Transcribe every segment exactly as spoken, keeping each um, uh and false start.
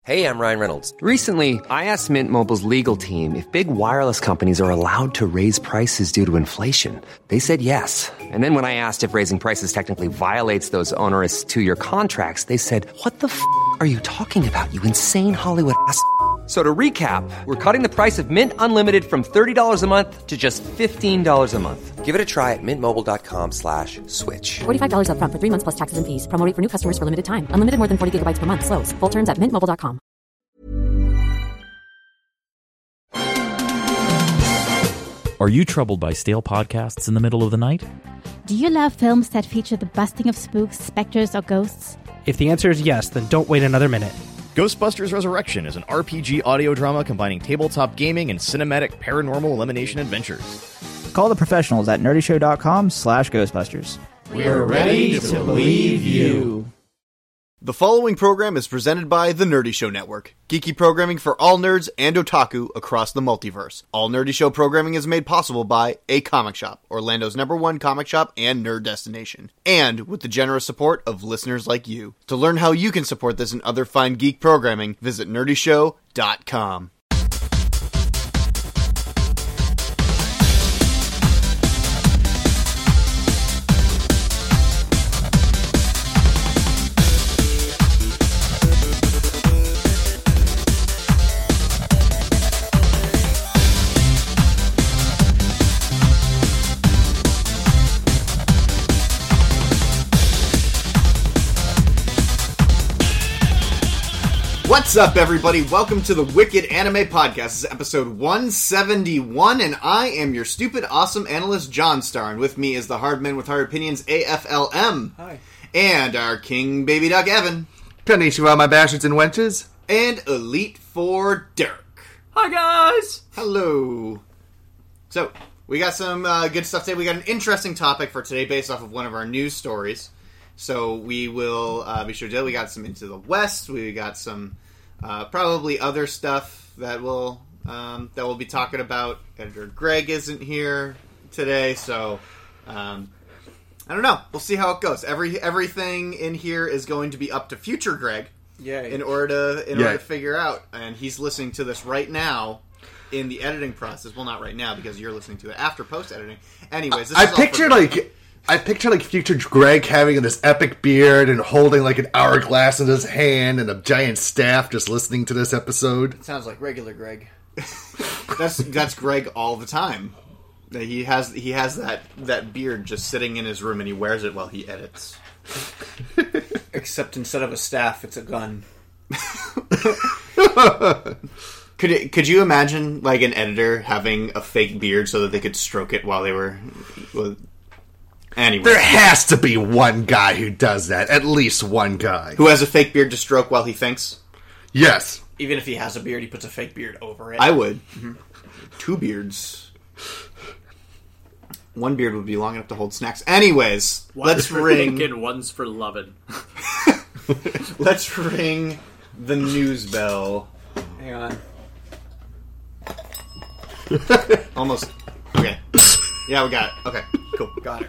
Hey, I'm Ryan Reynolds. Recently, I asked Mint Mobile's legal team if big wireless companies are allowed to raise prices due to inflation. They said yes. And then when I asked if raising prices technically violates those onerous two-year contracts, they said, what the f*** are you talking about, you insane Hollywood ass f- So to recap, we're cutting the price of Mint Unlimited from thirty dollars a month to just fifteen dollars a month. Give it a try at mintmobile.com slash switch. forty-five dollars up front for three months plus taxes and fees. Promo rate for new customers for limited time. Unlimited more than forty gigabytes per month. Slows full terms at mint mobile dot com. Are you troubled by stale podcasts in the middle of the night? Do you love films that feature the busting of spooks, specters, or ghosts? If the answer is yes, then don't wait another minute. Ghostbusters Resurrection is an R P G audio drama combining tabletop gaming and cinematic paranormal elimination adventures. Call the professionals at nerdyshow.com slash Ghostbusters. We're ready to believe you. The following program is presented by The Nerdy Show Network, geeky programming for all nerds and otaku across the multiverse. All Nerdy Show programming is made possible by A Comic Shop, Orlando's number one comic shop and nerd destination, and with the generous support of listeners like you. To learn how you can support this and other fine geek programming, visit nerdy show dot com. What's up, everybody? Welcome to the Wicked Anime Podcast. This is episode one seventy-one, and I am your stupid, awesome analyst, John Star, and with me is the hard man with hard opinions, A F L M. Hi. And our king baby duck, Evan. Konnichiwa, my bastards and wenches. And Elite Four, Dirk. Hi, guys. Hello. So, we got some uh, good stuff today. We got an interesting topic for today based off of one of our news stories. So we will uh, be sure to do. We got some Into the West. We got some uh, probably other stuff that we'll um, that we'll be talking about. Editor Greg isn't here today, so um, I don't know. We'll see how it goes. Every everything in here is going to be up to future Greg. Yay. In order to in Yay. order to figure out, and he's listening to this right now in the editing process. Well, not right now because you're listening to it after post editing. Anyways, this I is all picture for- like. I picture like future Greg having this epic beard and holding like an hourglass in his hand and a giant staff just listening to this episode. It sounds like regular Greg. that's that's Greg all the time. He has he has that, that beard just sitting in his room and he wears it while he edits. Except instead of a staff, it's a gun. Could it, could you imagine like an editor having a fake beard so that they could stroke it while they were? Well, anyway, There has to be one guy who does that. At least one guy. who has a fake beard to stroke while he thinks? Yes. Even if he has a beard, he puts a fake beard over it. I would. Mm-hmm. Two beards. One beard would be long enough to hold snacks. Anyways, One's let's for ring. thinking, one's for loving. Let's ring the news bell. Hang on. Almost. Okay. Yeah, we got it. Okay, cool. Got it.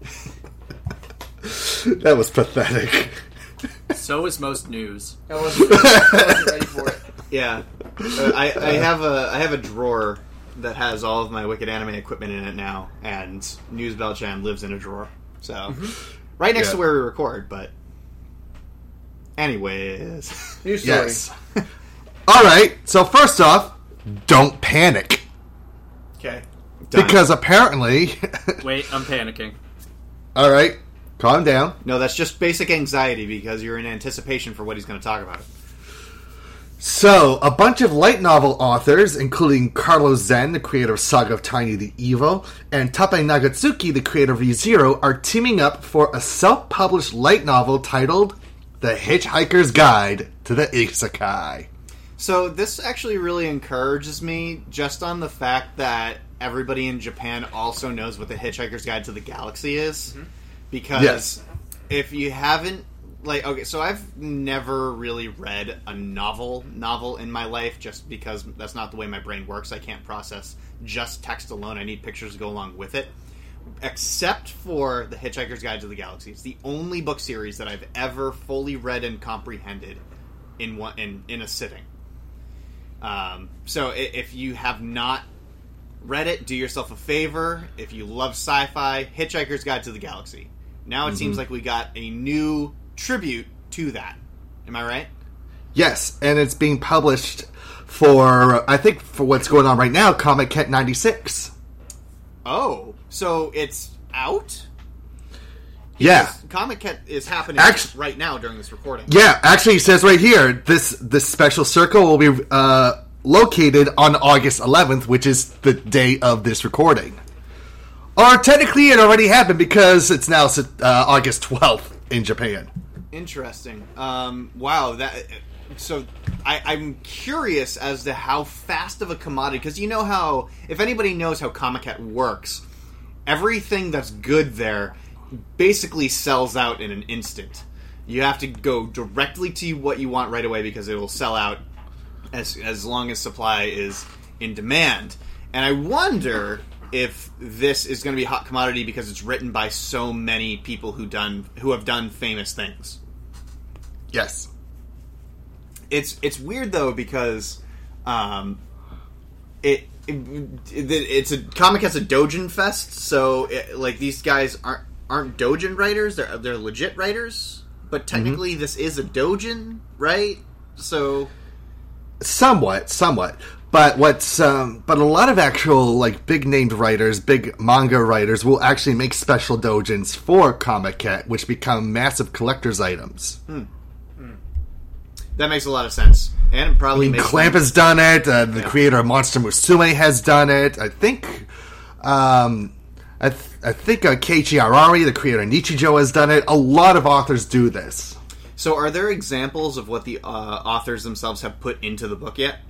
That was pathetic. So is most news. I wasn't, I wasn't ready for it. Yeah, uh, I, I have a I have a drawer that has all of my Wicked Anime equipment in it now, and News Bell Chan lives in a drawer. So mm-hmm. right next Yeah. to where we record. But anyways, News story. Yes. All right. So first off, don't panic Okay. Done. because apparently. Wait, I'm panicking. All right. Calm down. No, that's just basic anxiety because you're in anticipation for what he's going to talk about. So, a bunch of light novel authors, including Carlos Zen, the creator of Saga of Tiny the Evil, and Tappei Nagatsuki, the creator of ReZero, are teaming up for a self-published light novel titled The Hitchhiker's Guide to the Isekai. So this actually really encourages me just on the fact that everybody in Japan also knows what The Hitchhiker's Guide to the Galaxy is. Mm-hmm. Because Yes. if you haven't, like, okay, so I've never really read a novel novel in my life just because that's not the way my brain works. I can't process just text alone. I need pictures to go along with it. Except for The Hitchhiker's Guide to the Galaxy. It's the only book series that I've ever fully read and comprehended in one in, in a sitting. Um, so if you have not read it, do yourself a favor. If you love sci-fi, Hitchhiker's Guide to the Galaxy. Now it mm-hmm. seems like we got a new tribute to that. Am I right? Yes, and it's being published for, I think, for what's going on right now, Comic-Con ninety-six. Oh, so it's out? Yeah. Comic-Con is happening Actu- right now during this recording. Yeah, actually it says right here, this this special circle will be uh, located on August eleventh, which is the day of this recording. Or technically it already happened because it's now uh, August twelfth in Japan. Interesting. Um, wow, that... So, I, I'm curious as to how fast of a commodity, because you know how, if anybody knows how Comic-Con works, everything that's good there basically sells out in an instant. You have to go directly to what you want right away because it will sell out as as long as supply is in demand. And I wonder if this is going to be a hot commodity because it's written by so many people who done who have done famous things. Yes. It's it's weird though because um, it, it, it it's a Comic-Con's a Doujin fest, so it, like these guys aren't aren't Doujin writers; they're they're legit writers. But technically, mm-hmm. this is a Doujin, right? So somewhat, somewhat. But what's um, but a lot of actual like big named writers, big manga writers will actually make special doujins for Comic-Con, which become massive collector's items. Hmm. That makes a lot of sense, and probably I mean, makes Clamp sense. has done it. Uh, the yeah. creator of Monster Musume has done it. I think, um, I, th- I think uh, Keiichi Arari, the creator of Nichijou, has done it. A lot of authors do this. So, are there examples of what the uh, authors themselves have put into the book yet?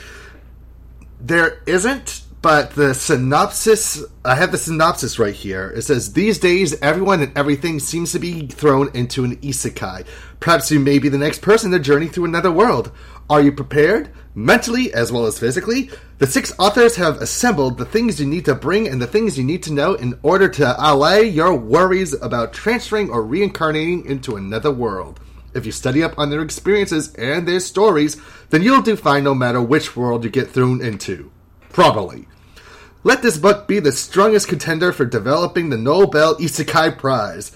There isn't, but the synopsis, I have the synopsis right here. It says, these days, everyone and everything seems to be thrown into an isekai. Perhaps you may be the next person to journey through another world. Are you prepared? Mentally, as well as physically? The six authors have assembled the things you need to bring and the things you need to know in order to allay your worries about transferring or reincarnating into another world. If you study up on their experiences and their stories, then you'll do fine no matter which world you get thrown into. Probably. Let this book be the strongest contender for developing the Nobel Isekai Prize.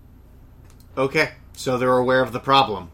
Okay, so they're aware of the problem.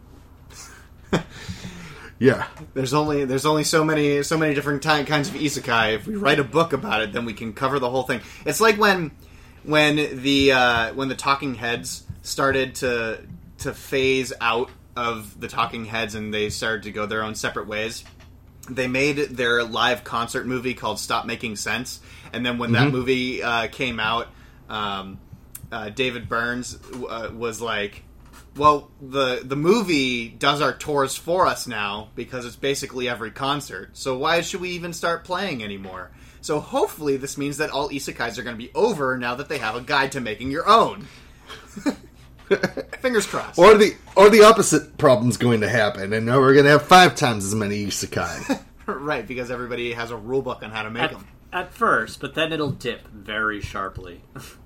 Yeah. There's only there's only so many so many different ty- kinds of isekai. If we write a book about it, then we can cover the whole thing. It's like when when the uh, when the Talking Heads started to to phase out of the Talking Heads and they started to go their own separate ways. They made their live concert movie called Stop Making Sense, and then when mm-hmm. that movie uh, came out, um, uh, David Burns uh, was like, well, the the movie does our tours for us now because it's basically every concert, so why should we even start playing anymore? So hopefully this means that all isekais are going to be over now that they have a guide to making your own. Fingers crossed. Or the or the opposite problem's going to happen, and now we're going to have five times as many isekai. Right, because everybody has a rule book on how to make at, them. At first, but then it'll dip very sharply.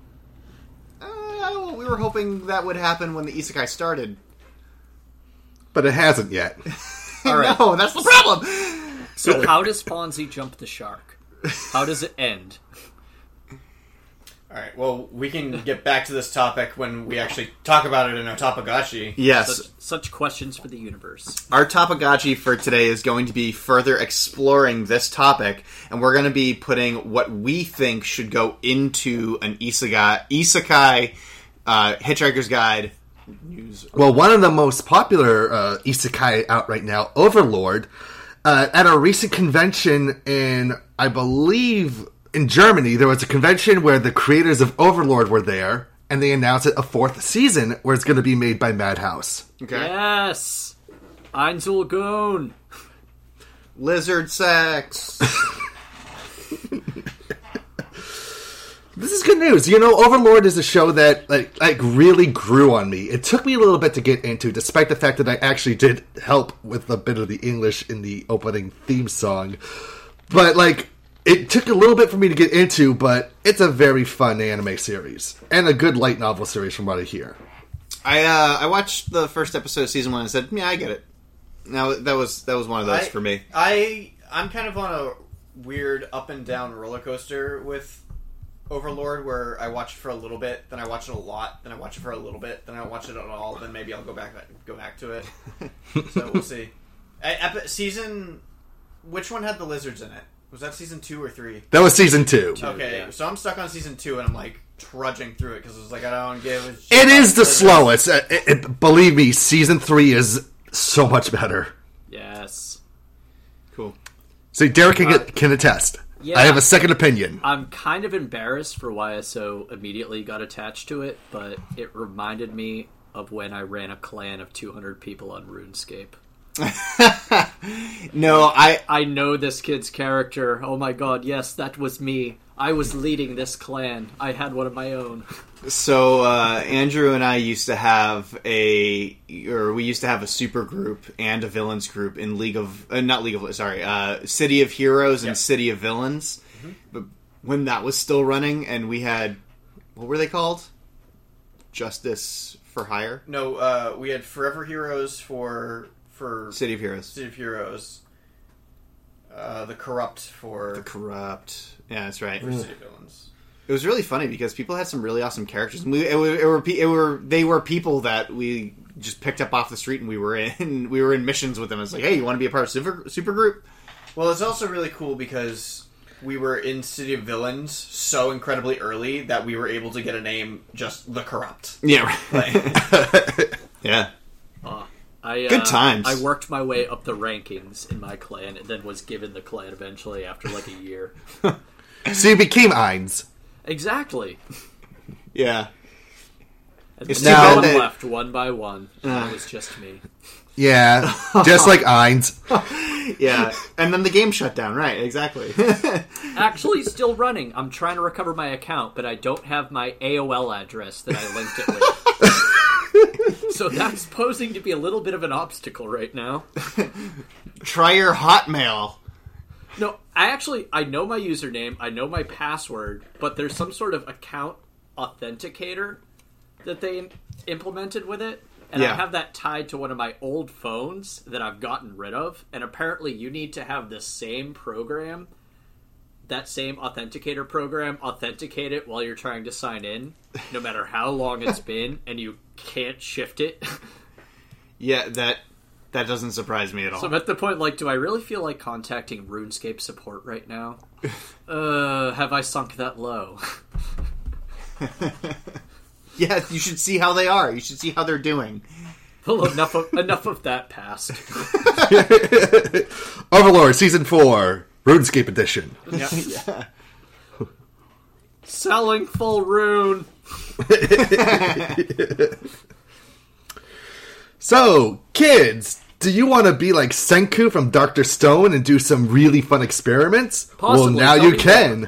uh, we were hoping that would happen when the isekai started. But it hasn't yet. All right. No, that's the problem! So how does Fonzie jump the shark? How does it end? Alright, well, we can get back to this topic when we actually talk about it in our Topagachi. Yes. Such, such questions for the universe. Our Topagachi for today is going to be further exploring this topic, and we're going to be putting what we think should go into an isekai, isekai uh, Hitchhiker's Guide news. Well, one of the most popular uh, isekai out right now, Overlord, uh, at a recent convention in, I believe... in Germany, there was a convention where the creators of Overlord were there, and they announced it a fourth season where it's going to be made by Madhouse. Okay. Yes! Einzelgoon! Lizard sex! This is good news. You know, Overlord is a show that like like really grew on me. It took me a little bit to get into, despite the fact that I actually did help with a bit of the English in the opening theme song. But, like... it took a little bit for me to get into, but it's a very fun anime series. And a good light novel series from what I hear. I uh, I watched the first episode of season one and said, yeah, I get it. Now that was that was one of those I, for me. I I'm kind of on a weird up and down roller coaster with Overlord, where I watch it for a little bit, then I watch it a lot, then I watch it for a little bit, then I don't watch it at all, then maybe I'll go back go back to it. So we'll see. Epi- season, which one had the lizards in it? Was that season two or three? That was season two. Okay, yeah. So I'm stuck on season two, and I'm like trudging through it because it was like I don't give a shit. It is the lizards. slowest. It, it, believe me, season three is so much better. Yes. Cool. See, Derek can, Uh, can attest. yeah. I have a second opinion. I'm kind of embarrassed for why I so immediately got attached to it, but it reminded me of when I ran a clan of two hundred people on RuneScape. No, I I know this kid's character. Oh my god, yes, that was me. I was leading this clan. I had one of my own. So uh, Andrew and I used to have a, or we used to have a super group and a villains group in League of, uh, not League of, sorry, uh, City of Heroes and Yep. City of Villains. Mm-hmm. But when that was still running, and we had, what were they called? Justice for Hire. No, uh, we had Forever Heroes for for City of Heroes. City of Heroes. Uh, the Corrupt for The Corrupt. Yeah, that's right. for City of Villains. It was really funny because people had some really awesome characters. We, it, were, it, were, it were they were people that we just picked up off the street, and we were in we were in missions with them. It's like, hey, you want to be a part of super super group? Well, it's also really cool because we were in City of Villains so incredibly early that we were able to get a name just The Corrupt. Yeah, Like, yeah. Uh, I, uh, Good times. I worked my way up the rankings in my clan, and then was given the clan eventually after like a year. So you became Ainz. Exactly. Yeah. And It's then too no one bad that- left one by one. And it was just me. Yeah, just like Ainz. Yeah, and then the game shut down. Right, exactly. Actually, still running. I'm trying to recover my account, but I don't have my A O L address that I linked it with. So that's posing to be a little bit of an obstacle right now. Try your Hotmail. No, I actually, I know my username, I know my password, but there's some sort of account authenticator that they im- implemented with it. And Yeah. I have that tied to one of my old phones that I've gotten rid of. And apparently you need to have the same program, that same authenticator program, authenticate it while you're trying to sign in, no matter how long it's been, and you can't shift it. Yeah, that that doesn't surprise me at all. So I'm at the point, like, do I really feel like contacting RuneScape support right now? uh, have I sunk that low? Yeah, you should see how they are. You should see how they're doing. Well, enough of enough of that past. Overlord Season four, RuneScape Edition. Yeah. Yeah. Selling full rune. So, kids, do you want to be like Senku from Doctor Stone and do some really fun experiments? Possibly. Well, now Tell you me can.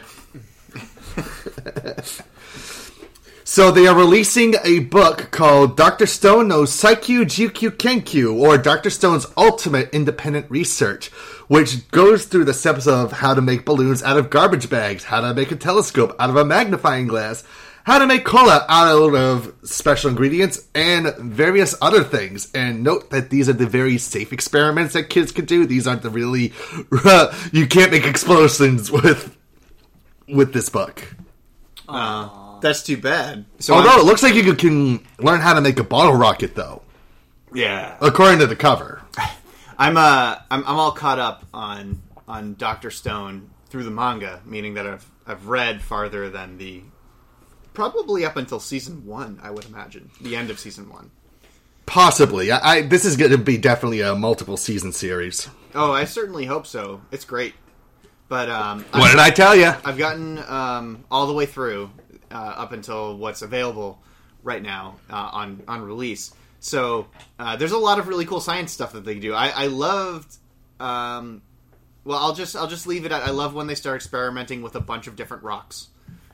So they are releasing a book called Doctor Stone no Saikyu Jikyu Kenkyu, or Doctor Stone's Ultimate Independent Research, which goes through the steps of how to make balloons out of garbage bags, how to make a telescope out of a magnifying glass, how to make cola out of special ingredients, and various other things. And note that these are the very safe experiments that kids can do. These aren't the really... you can't make explosions with with this book. Uh, that's too bad. So Although I'm- it looks like you can learn how to make a bottle rocket, though. Yeah. According to the cover. I'm uh I'm I'm all caught up on on Doctor Stone through the manga, meaning that I've I've read farther than the probably up until season one, I would imagine. The end of season one. Possibly. I, I this is going to be definitely a multiple season series. Oh, I certainly hope so. It's great. But um What did I tell you? I've gotten um all the way through uh, up until what's available right now uh, on on release. So uh, there's a lot of really cool science stuff that they do. I, I loved. Um, well, I'll just I'll just leave it at. I love when they start experimenting with a bunch of different rocks.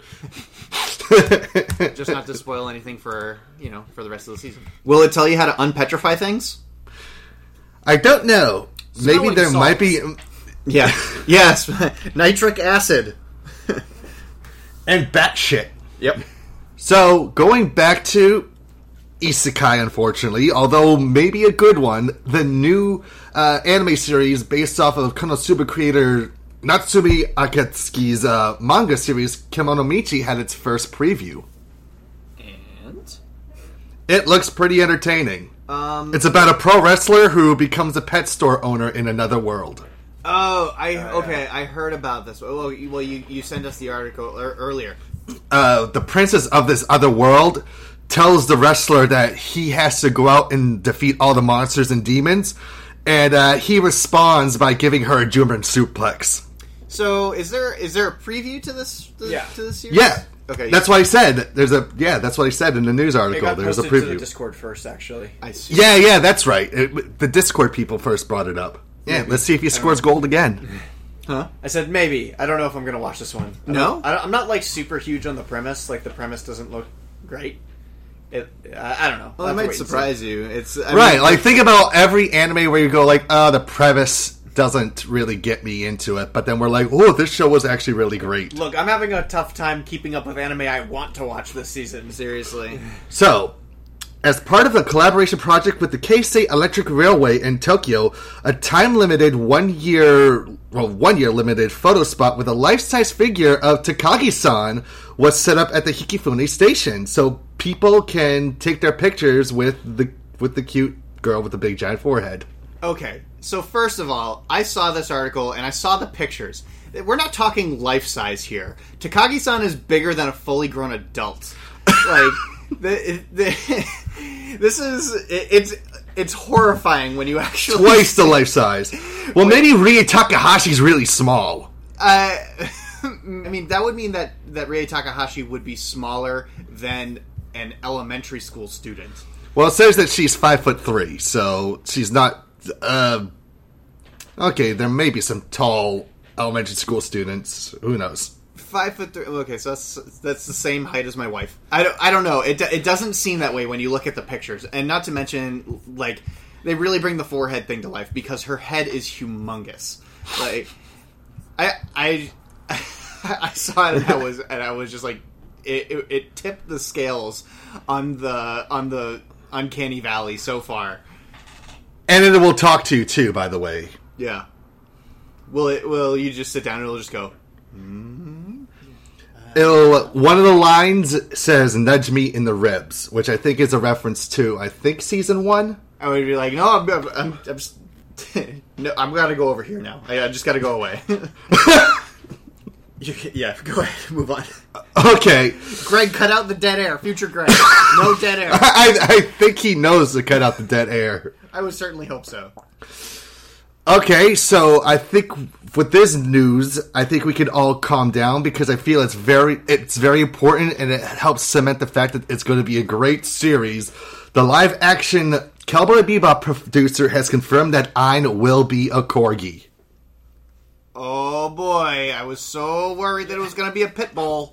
Just not to spoil anything for you know for the rest of the season. Will it tell you how to unpetrify things? I don't know. Maybe Smelling there salts. might be. Yeah. Yes. Nitric acid. And bat shit. Yep. So, going back to isekai, unfortunately, although maybe a good one. The new uh, anime series based off of Konosuba creator Natsumi Akatsuki's uh, manga series, Kemono Michi, had its first preview. And? It looks pretty entertaining. Um, it's about a pro wrestler who becomes a pet store owner in another world. Oh, I okay. I heard about this. Well, you, well, you, you sent us the article er, earlier. Uh, the princess of this other world tells the wrestler that he has to go out and defeat all the monsters and demons, and uh, he responds by giving her a German suplex. So, is there is there a preview to this to, yeah. to this series? Yeah. Okay. That's what I said. There's a yeah. That's what I said in the news article. It got There's a posted preview. to the Discord first, actually. I see. Yeah, yeah, that's right. It, the Discord people first brought it up. Yeah, Maybe. let's see if he scores gold again. Huh? I said maybe. I don't know if I'm going to watch this one. I No? don't- I don't- I'm not like super huge on the premise. Like the premise doesn't look great. It. Uh, I don't know. Well, I'll it have to might wait and surprise see. you. It's I Right, mean, like think about every anime where you go like, oh, the premise doesn't really get me into it, but then we're like, oh, this show was actually really great. Look, I'm having a tough time keeping up with anime I want to watch this season. seriously. So, as part of a collaboration project with the Keisei Electric Railway in Tokyo, a time-limited one-year, well, one-year limited photo spot with a life-size figure of Takagi-san was set up at the Hikifune station, so people can take their pictures with the with the cute girl with the big giant forehead. Okay, so first of all, I saw this article and I saw the pictures. We're not talking life size here. Takagi-san is bigger than a fully grown adult. Like, the, the, this is it, it's it's horrifying when you actually Twice the life size. Well, maybe Rie Takahashi's really small. Uh, I mean, that would mean that that Rie Takahashi would be smaller than an elementary school student. Well, it says that she's five foot three, so she's not. Uh, okay, there may be some tall elementary school students. Who knows? Five foot three. Okay, so that's that's the same height as my wife. I don't. I don't know. It it doesn't seem that way when you look at the pictures, and not to mention, like, they really bring the forehead thing to life because her head is humongous. Like, I I I saw it and I was and I was just like, it it, it tipped the scales on the on the Uncanny Valley so far. And it will talk to you too, by the way. Yeah. Will it? Will you just sit down and it'll just go? Mm-hmm. It'll. One of the lines says "nudge me in the ribs," which I think is a reference to I think season one. I would be like, no, I'm, I'm, I'm, I'm just, no, I'm gotta go over here now. I, I just gotta go away. you, yeah, go ahead, move on. Okay, Greg, cut out the dead air. Future Greg, no dead air. I, I think he knows to cut out the dead air. I would certainly hope so. Okay, so I think with this news, I think we can all calm down because I feel it's very it's very important and it helps cement the fact that it's going to be a great series. The live-action Cowboy Bebop producer has confirmed that Ein will be a corgi. Oh boy, I was so worried that it was going to be a pit bull.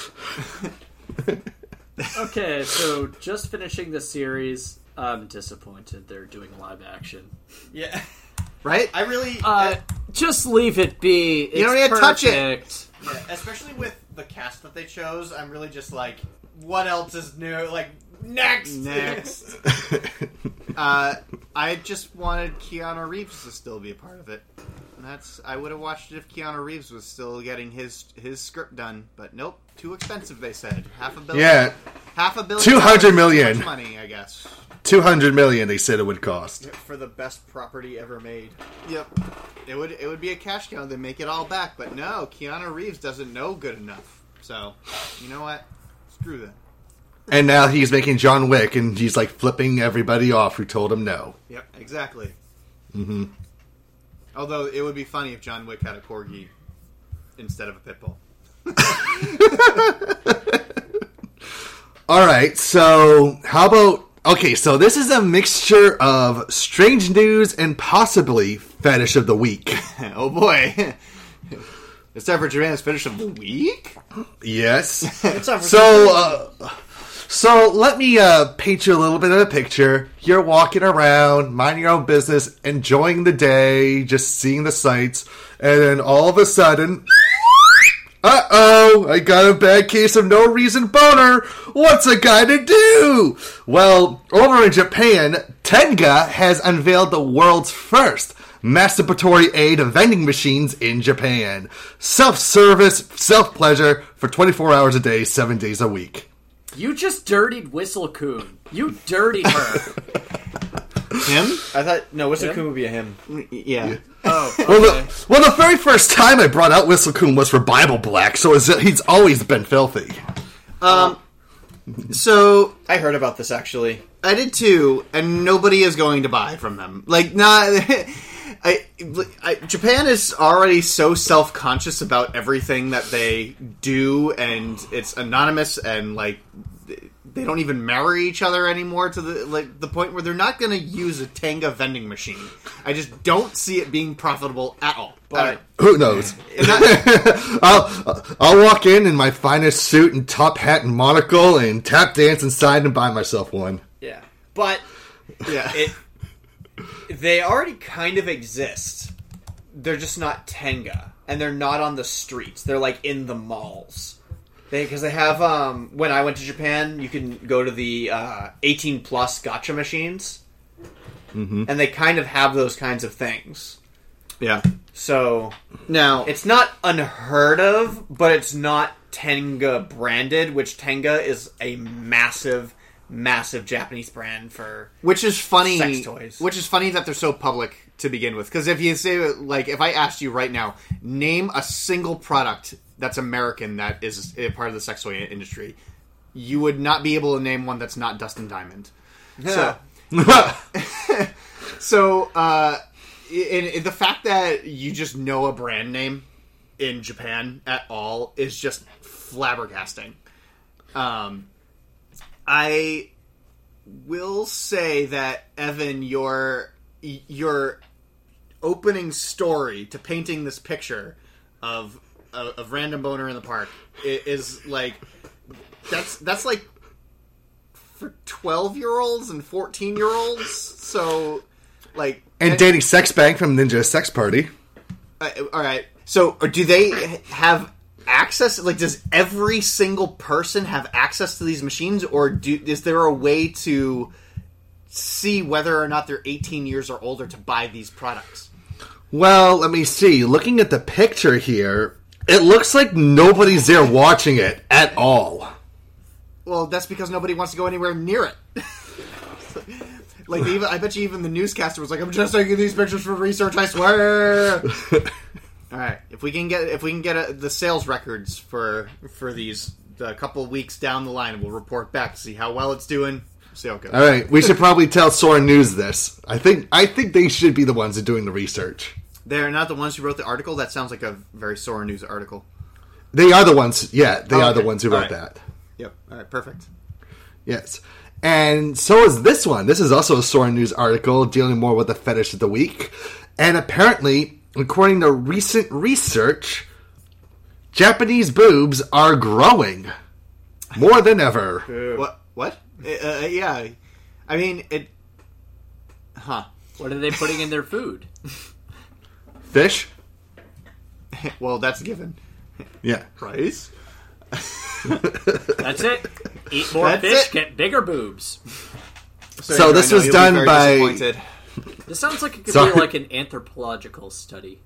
Okay, so just finishing the series, I'm disappointed they're doing live action. Yeah. Right? I really... Uh, uh, just leave it be. It's you don't need to touch it. Yeah, especially with the cast that they chose, I'm really just like, what else is new? Like, next! Next. uh, I just wanted Keanu Reeves to still be a part of it. And that's I would have watched it if Keanu Reeves was still getting his his script done, but nope, too expensive. They said half a billion. Yeah, half a billion. two hundred million Too much money, I guess. Two hundred million. They said it would cost for the best property ever made. Yep, it would it would be a cash cow. They make it all back, but no, Keanu Reeves doesn't know good enough. So, you know what? Screw that. And now he's making John Wick, and he's like flipping everybody off who told him no. Yep, exactly. Mm-hmm. Although it would be funny if John Wick had a corgi instead of a pit bull. All right, so how about... Okay, so this is a mixture of strange news and possibly fetish of the week. Oh boy. It's time for Joanna's fetish of the week? Yes. It's time for so, uh, so let me uh, paint you a little bit of a picture. You're walking around, minding your own business, enjoying the day, just seeing the sights, and then all of a sudden, Uh-oh, I got a bad case of no reason boner. What's a guy to do? Well, over in Japan, Tenga has unveiled the world's first masturbatory aid vending machines in Japan. Self-service, self-pleasure for twenty-four hours a day, seven days a week. You just dirtied Whistle-Coon. You dirtied her. Him? I thought, no, Whistle-Coon would be a him. Yeah. yeah. Oh, okay. Well, the, well, the very first time I brought out Whistle-Coon was for Bible Black, so it's, he's always been filthy. Um, so... I heard about this, actually. I did too, and nobody is going to buy from them. Like, not... I, I, Japan is already so self-conscious about everything that they do, and it's anonymous, and, like, they don't even marry each other anymore to the like the point where they're not going to use a Tenga vending machine. I just don't see it being profitable at all. But who knows? I'll I'll walk in in my finest suit and top hat and monocle and tap dance inside and buy myself one. Yeah, but yeah, it they already kind of exist. They're just not Tenga, and they're not on the streets. They're like in the malls. They because they have um when I went to Japan, you can go to the uh, eighteen plus gacha machines, mm-hmm. and they kind of have those kinds of things. Yeah. So now it's not unheard of, but it's not Tenga branded, which Tenga is a massive, massive Japanese brand for which is funny. Sex toys. Which is funny that they're so public to begin with. Because if you say like if I asked you right now, name a single product that's American that is a part of the sex toy industry, you would not be able to name one that's not Dustin Diamond. So, so uh, in, in the fact that you just know a brand name in Japan at all is just flabbergasting. Um, I will say that, Evan, your your opening story to painting this picture of Of, of random boner in the park is like that's that's like for twelve year olds and fourteen year olds. So like and, and Danny Sexbang from Ninja Sex Party. Uh, all right. So do they have access? Like, does every single person have access to these machines, or do is there a way to see whether or not they're eighteen years or older to buy these products? Well, let me see. Looking at the picture here, it looks like nobody's there watching it at all. Well, that's because nobody wants to go anywhere near it. Like, even, I bet you even the newscaster was like, "I'm just taking these pictures for research. I swear." All right, if we can get if we can get a, the sales records for for these a couple of weeks down the line, we'll report back to see how well it's doing. See how it goes. All right, we should probably tell Sora News this. I think I think they should be the ones that are doing the research. They're not the ones who wrote the article? That sounds like a very Sora News article. They are the ones, yeah, they oh, are okay. the ones who All wrote right. that. Yep, all right, perfect. Yes. And so is this one. This is also a Sora News article dealing more with the fetish of the week. And apparently, according to recent research, Japanese boobs are growing more than ever. What? What? Uh, yeah. I mean, it... Huh. What are they putting in their food? Fish? Well, that's a given. Yeah. Rice? That's it. Eat more That's fish, it. get bigger boobs. So, so this was done by... This sounds like it could Sorry. be like an anthropological study.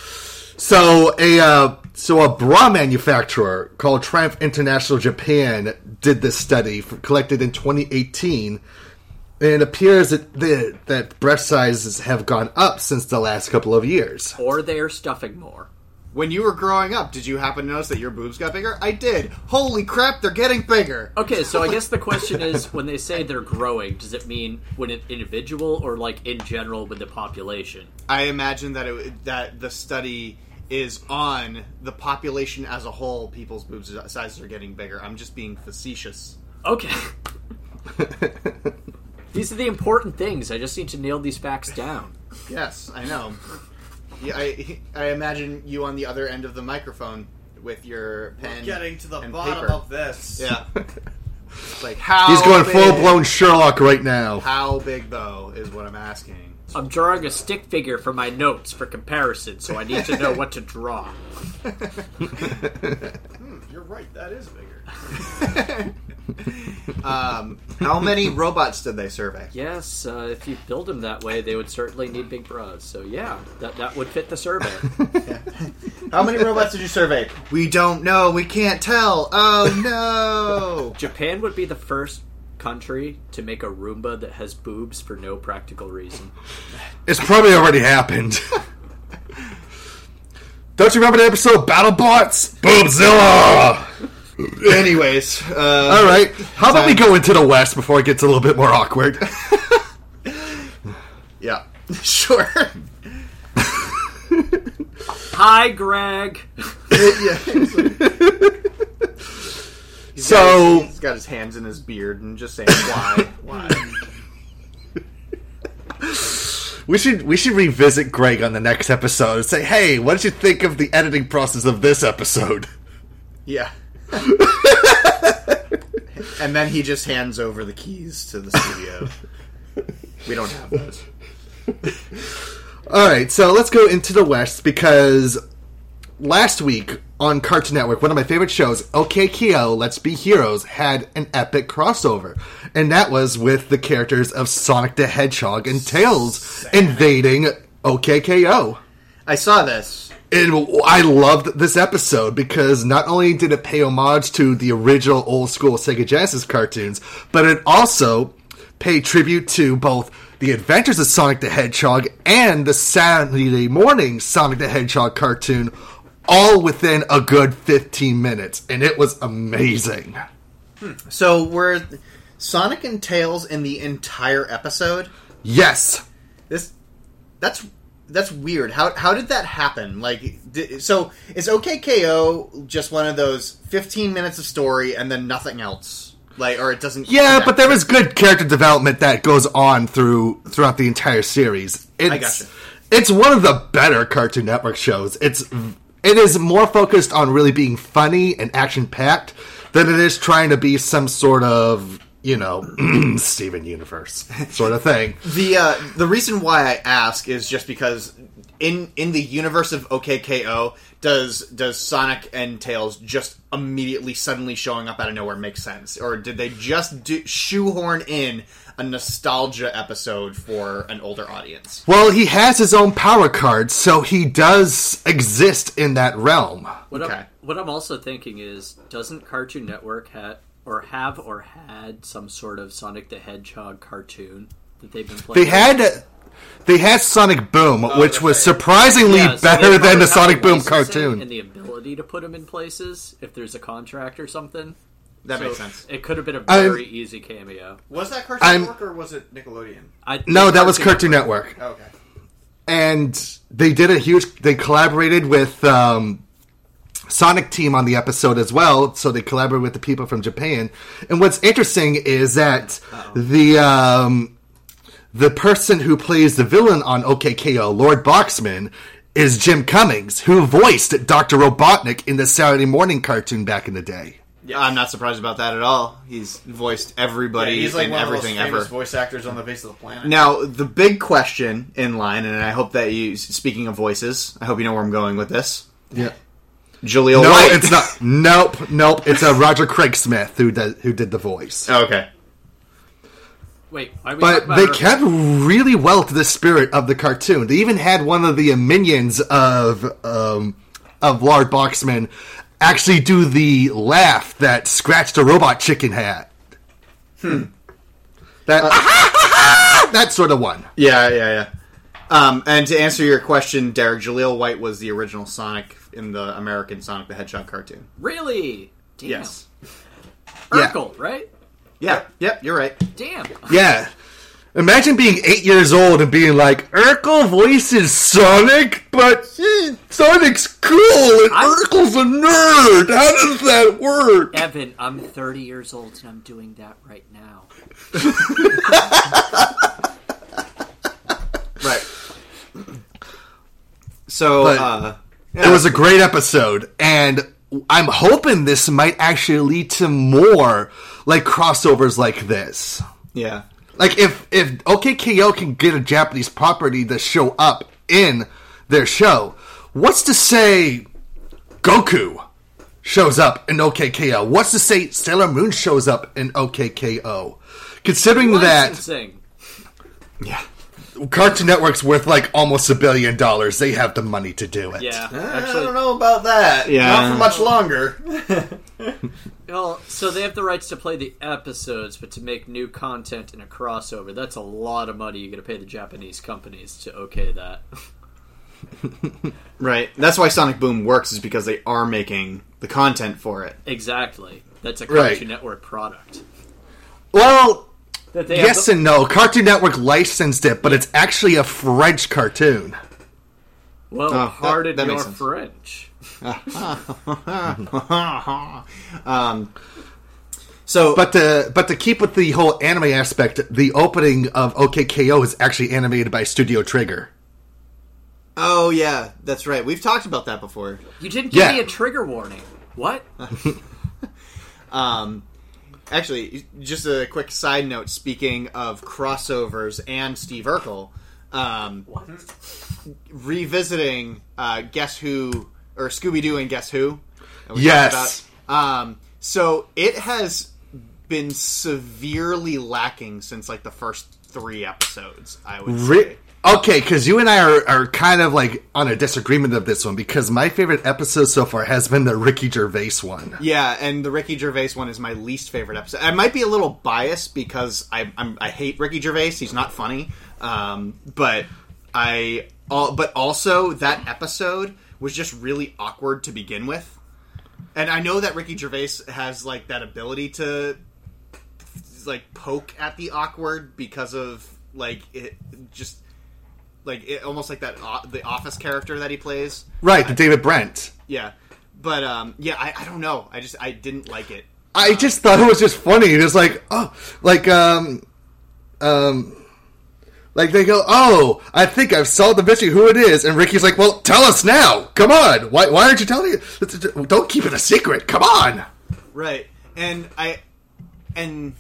So a uh, so a bra manufacturer called Triumph International Japan did this study for, collected in twenty eighteen, and it appears that the, that breast sizes have gone up since the last couple of years. Or they are stuffing more. When you were growing up, did you happen to notice that your boobs got bigger? I did. Holy crap, they're getting bigger. Okay, so I guess the question is, when they say they're growing, does it mean when an individual or like in general with the population? I imagine that it, that the study is on the population as a whole. People's boobs sizes are getting bigger. I'm just being facetious. Okay. These are the important things. I just need to nail these facts down. Yes, I know. Yeah, I, I imagine you on the other end of the microphone with your pen. We're getting to the and bottom paper. of this. Yeah. Like how He's going big, full blown Sherlock right now. How big though is what I'm asking. I'm drawing a stick figure for my notes for comparison, so I need to know what to draw. hmm, you're right, that is bigger. um, how many robots did they survey? Yes, uh, if you build them that way, they would certainly need big bras. So yeah, that that would fit the survey. Yeah. How many robots did you survey? We don't know. We can't tell. Oh no! Japan would be the first country to make a Roomba that has boobs for no practical reason. It's probably already happened. Don't you remember the episode BattleBots? Boobzilla! Anyways, uh, all right. How about we go into the West before it gets a little bit more awkward? Yeah, sure. Hi, Greg. Yeah. He's so got his, he's got his hands in his beard and just saying why, why. We should we should revisit Greg on the next episode and say, hey, what did you think of the editing process of this episode? Yeah. And then he just hands over the keys to the studio. We don't have those. Alright, so let's go into the West, because last week on Cartoon Network, one of my favorite shows, O K K O, Let's Be Heroes, had an epic crossover. And that was with the characters of Sonic the Hedgehog and Tails invading O K K O. I saw this. And I loved this episode because not only did it pay homage to the original old school Sega Genesis cartoons, but it also paid tribute to both the Adventures of Sonic the Hedgehog and the Saturday morning Sonic the Hedgehog cartoon, all within a good fifteen minutes. And it was amazing. Hmm. So were Sonic and Tails in the entire episode? Yes. This that's that's weird. How how did that happen? Like, did, so is O K K O just one of those fifteen minutes of story and then nothing else? Like, or it doesn't. Yeah, connect. but there is good character development that goes on through throughout the entire series. It's, I gotcha. It's one of the better Cartoon Network shows. It's it is more focused on really being funny and action packed than it is trying to be some sort of, you know, Steven Universe sort of thing. The uh, the reason why I ask is just because in in the universe of O K K O, does does Sonic and Tails just immediately suddenly showing up out of nowhere make sense, or did they just do, shoehorn in a nostalgia episode for an older audience? Well, he has his own power card, so he does exist in that realm. What okay. I'm, what I'm also thinking is, doesn't Cartoon Network have or have or had some sort of Sonic the Hedgehog cartoon that they've been playing? They had they had Sonic Boom, Oh, which was right. surprisingly Yeah, so better they than the probably Sonic have Boom licensing cartoon. and the ability to put them in places if there's a contract or something. That So makes sense. It could have been a I'm- very easy cameo. Was that Cartoon I'm- Network or was it Nickelodeon? I, No, that was Cartoon Network. Oh, okay. And they did a huge... They collaborated with um, Sonic Team on the episode as well, so they collaborated with the people from Japan. And what's interesting is that Uh-oh. the um, the person who plays the villain on O K K O, Lord Boxman, is Jim Cummings, who voiced Doctor Robotnik in the Saturday morning cartoon back in the day. Yeah, I'm not surprised about that at all. He's voiced everybody Yeah, he's like and one everything of those famous ever. voice actors on the face of the planet. Now, the big question in line, and I hope that you, speaking of voices, I hope you know where I'm going with this. Yeah. Jaleel no, White. it's not. Nope, nope. It's a Roger Craig Smith who did who did the voice. Okay. Wait, why are we But talking about they her- kept really well to the spirit of the cartoon. They even had one of the minions of um, of Lord Boxman actually do the laugh that Scratch the Robot Chicken had. Hmm. That uh, that sort of one. Yeah, yeah, yeah. Um, and to answer your question, Derek, Jaleel White was the original Sonic in the American Sonic the Hedgehog cartoon. Really? Damn. Yes. Urkel, right? Yeah, yep, you're right. Damn. Yeah. Imagine being eight years old and being like, Urkel voices Sonic, but eh, Sonic's cool and I'm- Urkel's a nerd. How does that work? Evan, I'm thirty years old and I'm doing that right now. Right. So, But uh, it was a great episode, and I'm hoping this might actually lead to more like crossovers like this. yeah. Like, if, if O K K O can get a Japanese property to show up in their show, what's to say Goku shows up in O K K O? What's to say Sailor Moon shows up in O K K O? Considering Licensing. that... Yeah. Cartoon Network's worth, like, almost a billion dollars. They have the money to do it. Yeah. Uh, Actually, I don't know about that. Yeah. Not for much longer. Well, so they have the rights to play the episodes, but to make new content in a crossover, that's a lot of money you're going to pay the Japanese companies to okay that. Right. That's why Sonic Boom works, is because they are making the content for it. Exactly. That's a Cartoon Right. Network product. Well, That they yes have and no. Cartoon Network licensed it, but it's actually a French cartoon. Well, Oh, pardon that- that your makes sense. French. um, so, But to, but to keep with the whole anime aspect, the opening of O K K O is actually animated by Studio Trigger. oh yeah, that's right. We've talked about that before. You didn't give Yeah. me a trigger warning. What? Um, actually, just a quick side note. Speaking of crossovers and Steve Urkel, um, revisiting uh, Guess Who or Scooby Doo and Guess Who. that we Yes. talked about. Um, so it has been severely lacking since like the first three episodes. I would Re- say. okay, because you and I are, are kind of like on a disagreement of this one, because my favorite episode so far has been the Ricky Gervais one. Yeah, and the Ricky Gervais one is my least favorite episode. I might be a little biased because I I'm, I hate Ricky Gervais. He's not funny, um, but I all, but also that episode was just really awkward to begin with. And I know that Ricky Gervais has like that ability to like poke at the awkward because of like it just like it, almost like that uh, the Office character that he plays. Right, the David Brent. Yeah, but um, yeah, I, I don't know. I just I didn't like it. I just thought it was just funny. It was like, oh, like, um, um, like they go, oh, I think I've solved the mystery, who it is. And Ricky's like, well, tell us now. Come on. Why, why aren't you telling us? Don't keep it a secret. Come on. Right, and I, and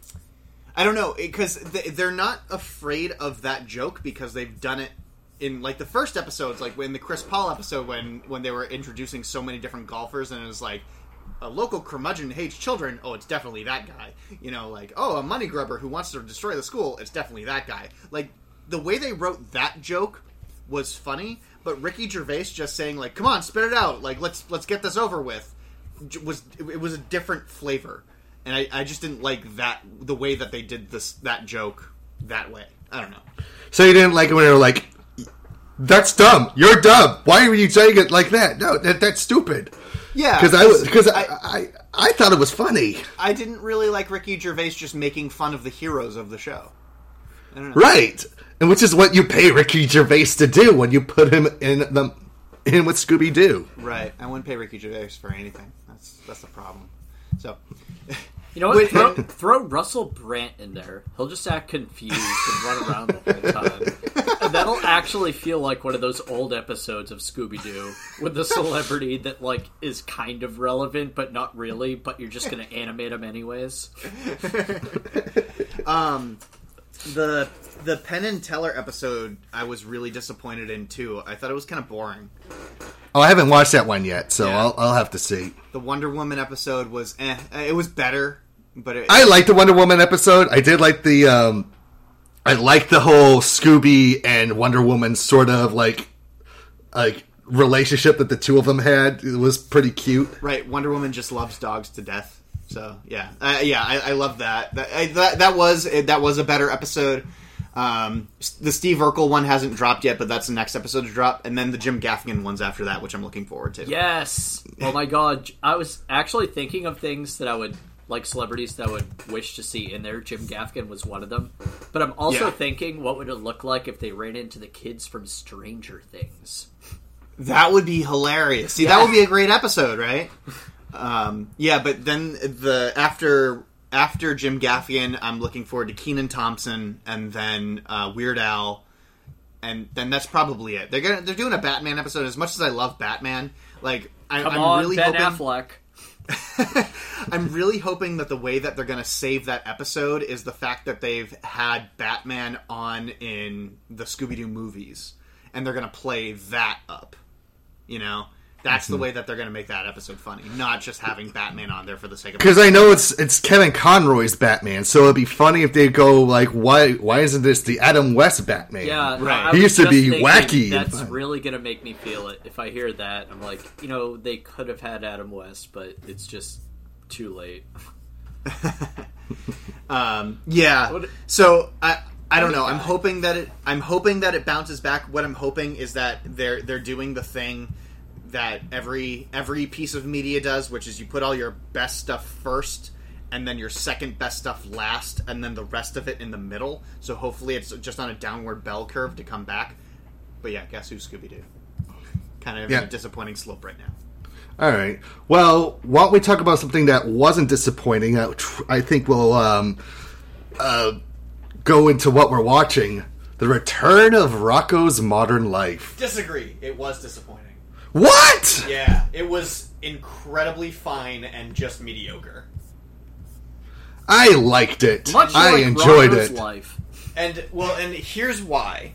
I don't know, because they're not afraid of that joke because they've done it in like the first episodes, like in the Chris Paul episode when when they were introducing so many different golfers, and it was like a local curmudgeon hates children. Oh, it's definitely that guy. You know, like oh, a money grubber who wants to destroy the school. It's definitely that guy. Like the way they wrote that joke was funny, but Ricky Gervais just saying like, "Come on, spit it out. Like let's let's get this over with." Was it was a different flavor, and I, I just didn't like that the way that they did this that joke that way. I don't know. So you didn't like it when they were like, that's dumb. You're dumb. Why were you saying it like that? No, that, that's stupid. Yeah, because I was because I, I I thought it was funny. I didn't really like Ricky Gervais just making fun of the heroes of the show. I don't know. Right, and which is what you pay Ricky Gervais to do when you put him in the in with Scooby Doo. Right, I wouldn't pay Ricky Gervais for anything. That's that's the problem. So, you know what? Throw, throw Russell Brand in there. He'll just act confused and run around the whole time. And that'll actually feel like one of those old episodes of Scooby Doo with the celebrity that like is kind of relevant but not really. But you're just going to animate him anyways. um, the the Penn and Teller episode I was really disappointed in too. I thought it was kind of boring. Oh, I haven't watched that one yet, so Yeah. I'll I'll have to see. The Wonder Woman episode was eh. It was better, but it, I liked the Wonder Woman episode. I did like the um, I liked the whole Scooby and Wonder Woman sort of like like relationship that the two of them had. It was pretty cute. Right, Wonder Woman just loves dogs to death. So yeah, uh, yeah, I, I love that. That, I, that. that was that was a better episode. Um, the Steve Urkel one hasn't dropped yet, but that's the next episode to drop, and then the Jim Gaffigan one's after that, which I'm looking forward to. Yes. Oh my god. I was actually thinking of things that I would like celebrities that I would wish to see in there. Jim Gaffigan was one of them. But I'm also Yeah. thinking, what would it look like if they ran into the kids from Stranger Things? That would be hilarious. See, Yeah. that would be a great episode, right? Um, yeah, but then the after after Jim Gaffigan, I'm looking forward to Kenan Thompson, and then uh, Weird Al, and then that's probably it. They're gonna they're doing a Batman episode. As much as I love Batman, like I, Come I'm on, really Ben hoping. Affleck. I'm really hoping that the way that they're going to save that episode is the fact that they've had Batman on in the Scooby-Doo movies, and they're going to play that up. You know? That's mm-hmm. the way that they're going to make that episode funny, not just having Batman on there for the sake of... Because I know it's it's Kevin Conroy's Batman, so it'd be funny if they go, like, why why isn't this the Adam West Batman? Yeah, right. He used to be wacky. That's really going to make me feel it. If I hear that, I'm like, you know, they could have had Adam West, but it's just too late. um, yeah. So, I... I don't know. I'm hoping that it. I'm hoping that it bounces back. What I'm hoping is that they're they're doing the thing that every every piece of media does, which is you put all your best stuff first, and then your second best stuff last, and then the rest of it in the middle. So hopefully it's just on a downward bell curve to come back. But yeah, guess who? Scooby-Doo. Kind of yeah. a disappointing slope right now. All right. Well, why don't we talk about something that wasn't disappointing? I, I think we'll um, uh, go into what we're watching. The return of Rocko's Modern Life. Disagree. It was disappointing. What? Yeah, it was incredibly fine and just mediocre. I liked it. Much I like enjoyed Rocko's it. Life. And, well, and here's why.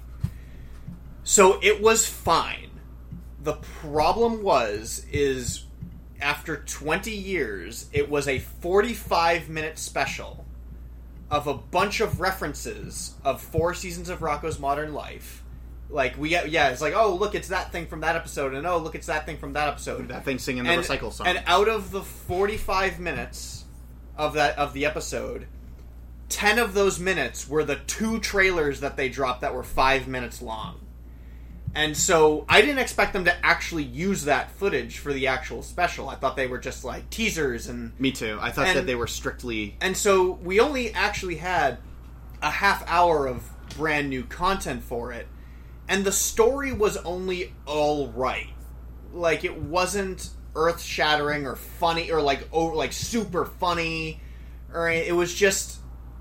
So it was fine. The problem was, is after twenty years, it was a forty-five minute special of a bunch of references of four seasons of Rocko's Modern Life. Like, we yeah, it's like, oh, look, it's that thing from that episode, and oh, look, it's that thing from that episode. That thing singing the and, recycle song. And out of the forty-five minutes of that of the episode, ten of those minutes were the two trailers that they dropped that were five minutes long. And so I didn't expect them to actually use that footage for the actual special. I thought they were just like teasers and... Me too. I thought and, that they were strictly... And so we only actually had a half hour of brand new content for it. And the story was only all right. Like, it wasn't earth-shattering or funny or like oh, like super funny. Or it was just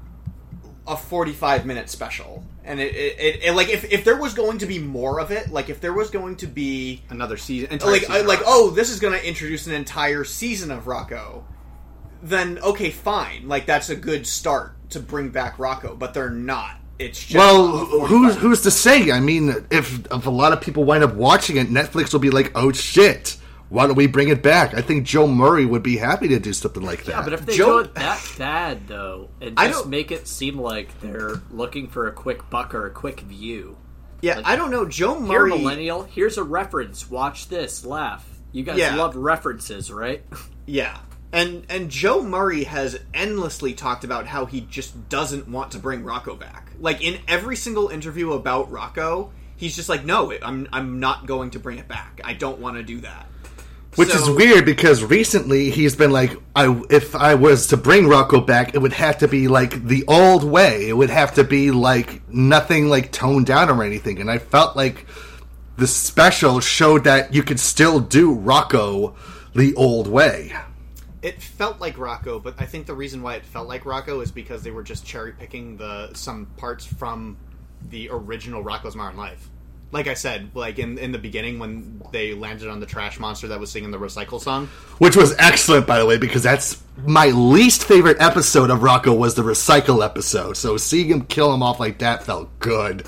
a forty-five minute special. And it, it, it, it like if, if there was going to be more of it, like if there was going to be another season, like season I, like oh, this is going to introduce an entire season of Rocko, then okay, fine. Like, that's a good start to bring back Rocko, but they're not. It's just well, who's who's to say? I mean, if if a lot of people wind up watching it, Netflix will be like, "Oh shit, why don't we bring it back?" I think Joe Murray would be happy to do something like that. Yeah, but if they Joe... do it that bad, though, and just make it seem like they're looking for a quick buck or a quick view. Yeah, like, I don't know. Joe Murray... Here, millennial, here's a reference. Watch this. Laugh. You guys yeah. love references, right? Yeah. And and Joe Murray has endlessly talked about how he just doesn't want to bring Rocko back. Like, in every single interview about Rocko, he's just like, no, I'm I'm not going to bring it back. I don't want to do that. Which so, is weird, because recently he's been like, I, if I was to bring Rocko back, it would have to be like the old way. It would have to be like nothing like toned down or anything. And I felt like the special showed that you could still do Rocko the old way. It felt like Rocko, but I think the reason why it felt like Rocko is because they were just cherry picking the some parts from the original Rocko's Modern Life. Like I said, like in, in the beginning when they landed on the trash monster that was singing the recycle song. Which was excellent, by the way, because that's my least favorite episode of Rocko was the recycle episode. So seeing him kill him off like that felt good.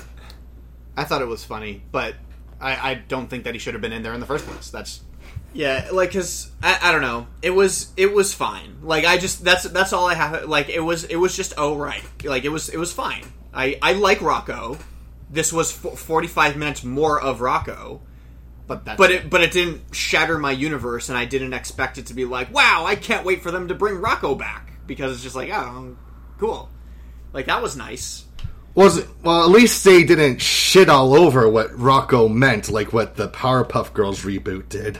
I thought it was funny, but I, I don't think that he should have been in there in the first place. That's... Yeah, like, cause I, I don't know, it was it was fine. Like, I just that's that's all I have. Like, it was it was just oh right. Like, it was it was fine. I, I like Rocko. This was f- forty-five minutes more of Rocko, but that's but it but it didn't shatter my universe, and I didn't expect it to be like, wow, I can't wait for them to bring Rocko back, because it's just like, oh, cool. Like, that was nice. Was it, well, at least they didn't shit all over what Rocko meant, like what the Powerpuff Girls reboot did.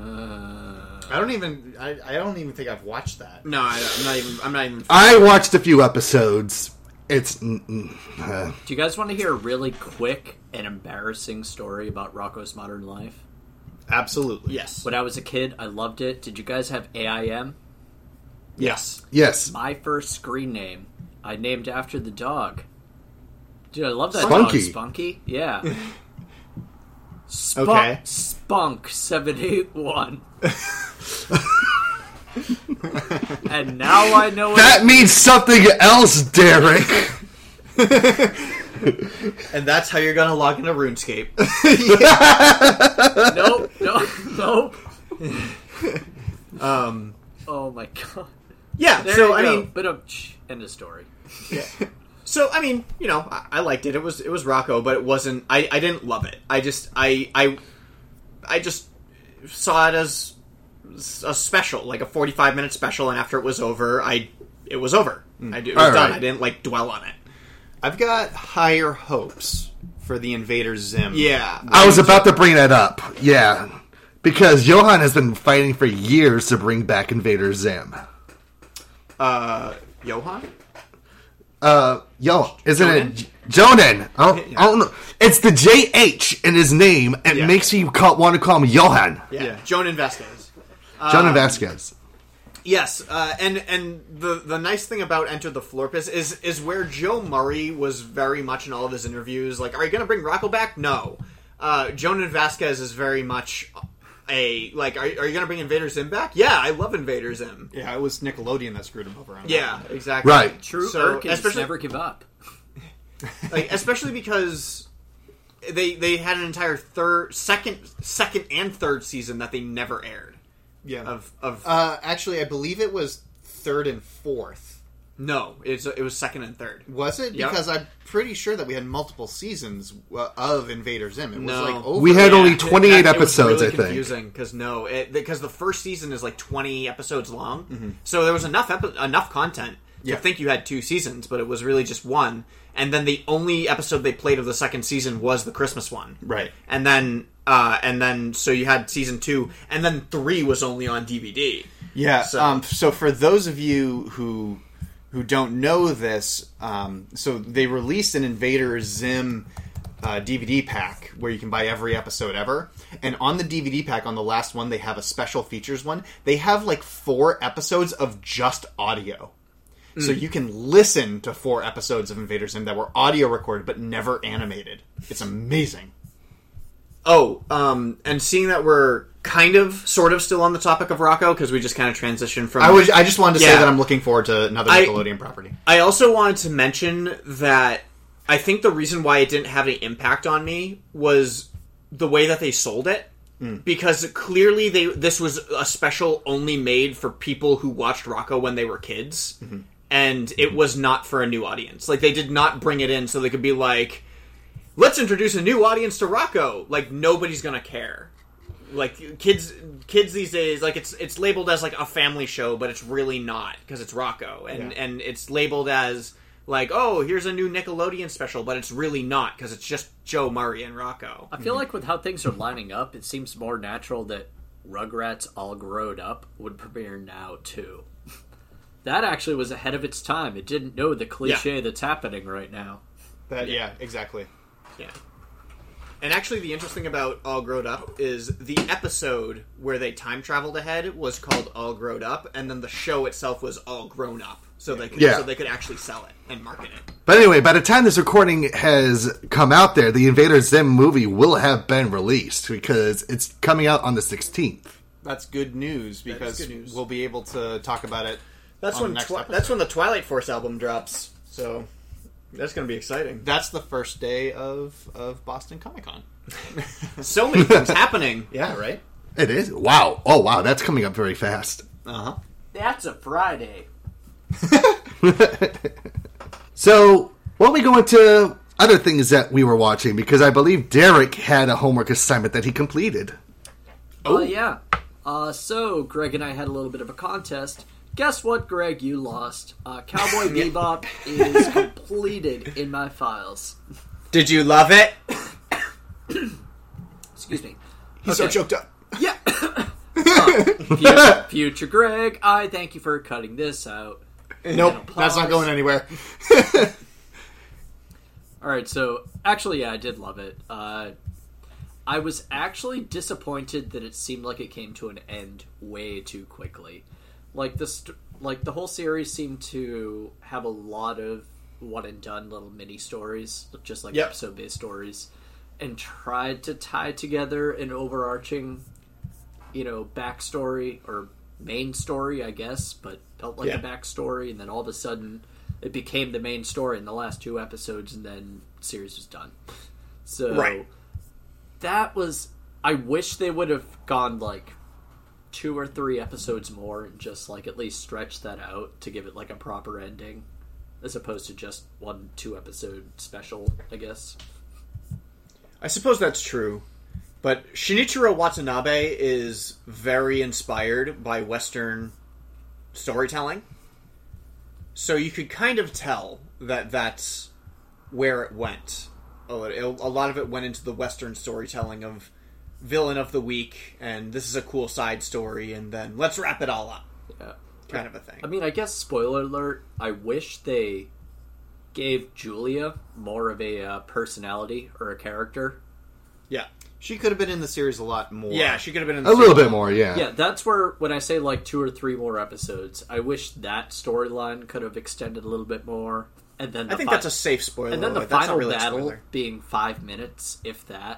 I don't even. I, I don't even think I've watched that. No, I, I'm not even. I'm not even. I watched a few episodes. It's. Uh, Do you guys want to hear a really quick and embarrassing story about Rocko's Modern Life? Absolutely. Yes. When I was a kid, I loved it. Did you guys have A I M? Yes. Yes. My first screen name, I named after the dog. Dude, I love that Spunky. dog, Spunky. Yeah. Spunk, okay. Spunk seven eight one. And now I know what That means something else, Derek. And that's how you're going to log into RuneScape. Nope, nope, nope. Um, oh my god. Yeah, there so you I go. mean, but um, end of story. Yeah. So I mean, you know, I, I liked it. It was it was Rocco, but it wasn't. I, I didn't love it. I just I I I just saw it as a special, like a forty-five minute special, and after it was over, I it was over. I it was All done. right. I didn't like dwell on it. I've got higher hopes for the Invader Zim. Yeah, I was about to bring that up. Yeah. Because Johan has been fighting for years to bring back Invader Zim. Uh, Johan? Uh, yo, isn't it J- Jonan? I don't, I don't know. It's the J H in his name. It Yeah. makes me call, want to call him Johan. Yeah, yeah. Jonan Vasquez. Jonan Um, Vasquez. Yes, uh, and and the the nice thing about Enter the Florpus is is where Joe Murray was very much in all of his interviews. Like, are you going to bring Rocco back? No. Uh, Jonan Vasquez is very much a like. Are, are you going to bring Invader Zim back? Yeah, I love Invader Zim. Yeah, it was Nickelodeon that screwed him over on Yeah, that. exactly. Right. True So, Urkins especially- never give up. Like, especially because they they had an entire third, second, second and third season that they never aired. Yeah. Of of Uh, actually, I believe it was third and fourth. no, it's it was second and third. Was it? Yep. Because I'm pretty sure that we had multiple seasons uh, of Invader Zim. It was No. like over. We had Yeah, only twenty-eight that- it was episodes, really I think. confusing because no, it, because the first season is like twenty episodes long, Mm-hmm. so there was enough epi- enough content to Yeah. think you had two seasons, but it was really just one. And then the only episode they played of the second season was the Christmas one, Right. And then, uh, and then, so you had season two, and then three was only on D V D. Yeah. So- So, um, so for those of you who who don't know this, um, so they released an Invader Zim uh, D V D pack where you can buy every episode ever. And on the D V D pack, on the last one, they have a special features one. They have like four episodes of just audio. So you can listen to four episodes of Invader Zim that were audio recorded but never animated. It's amazing. Oh, um, and seeing that we're kind of, sort of still on the topic of Rocco, because we just kind of transitioned from... I was I just wanted to say Yeah. that I'm looking forward to another I- Nickelodeon property. I also wanted to mention that I think the reason why it didn't have any impact on me was the way that they sold it. Because clearly they this was a special only made for people who watched Rocco when they were kids. And it was not for a new audience. Like, they did not bring it in so they could be like, let's introduce a new audience to Rocco. Like, nobody's gonna care. Like, kids kids these days, like, it's it's labeled as, like, a family show, but it's really not, because it's Rocco. And, Yeah. and it's labeled as, like, oh, here's a new Nickelodeon special, but it's really not, because it's just Joe Murray and Rocco. I feel like with how things are lining up, it seems more natural that Rugrats All Growed Up would premiere now, too. That actually was ahead of its time. It didn't know the cliche that's happening right now. That yeah, exactly. Yeah. And actually, the interesting thing about All Growed Up is the episode where they time traveled ahead was called All Growed Up, and then the show itself was All Grown Up, so they could Yeah. so they could actually sell it and market it. But anyway, by the time this recording has come out there, the Invader Zim movie will have been released because it's coming out on the sixteenth. That's good news because good news. we'll be able to talk about it. That's on when the next Twi- episode. that's when the Twilight Force album drops. So that's going to be exciting. That's the first day of of Boston Comic Con. So many things happening. Yeah, right. It is? Wow. Oh, wow. That's coming up very fast. Uh huh. That's a Friday. So, why don't we go into other things that we were watching? Because I believe Derek had a homework assignment that he completed. Oh, yeah. Uh, so, Greg and I had a little bit of a contest. Guess what, Greg? You lost. Uh, Cowboy Bebop is completed in my files. Did you love it? Excuse me. He's so Okay. choked up. Yeah. Uh, future, future Greg, I thank you for cutting this out. Nope, that's not going anywhere. Alright, so, actually, yeah, I did love it. Uh, I was actually disappointed that it seemed like it came to an end way too quickly. Like, the, st- like, the whole series seemed to have a lot of one-and-done little mini-stories, just like Yep. episode-based stories, and tried to tie together an overarching, you know, backstory or main story, I guess, but felt like Yeah. a backstory, and then all of a sudden it became the main story in the last two episodes, and then the series was done. So Right. that was... I wish they would have gone, like, two or three episodes more and just, like, at least stretch that out to give it, like, a proper ending, as opposed to just one two-episode special, I guess. I suppose that's true. But Shinichiro Watanabe is very inspired by Western storytelling. So you could kind of tell that that's where it went. A lot of it went into the Western storytelling of villain of the week, and this is a cool side story, and then let's wrap it all up. Yeah. Kind of a thing. I mean, I guess, spoiler alert, I wish they gave Julia more of a uh, personality or a character. Yeah. She could have been in the series a lot more. Yeah, she could have been in the A series little bit more, yeah. Yeah, that's where, when I say like two or three more episodes, I wish that storyline could have extended a little bit more. And then the I think fi- that's a safe spoiler. And then the but that's not final really a battle spoiler. being five minutes, if that.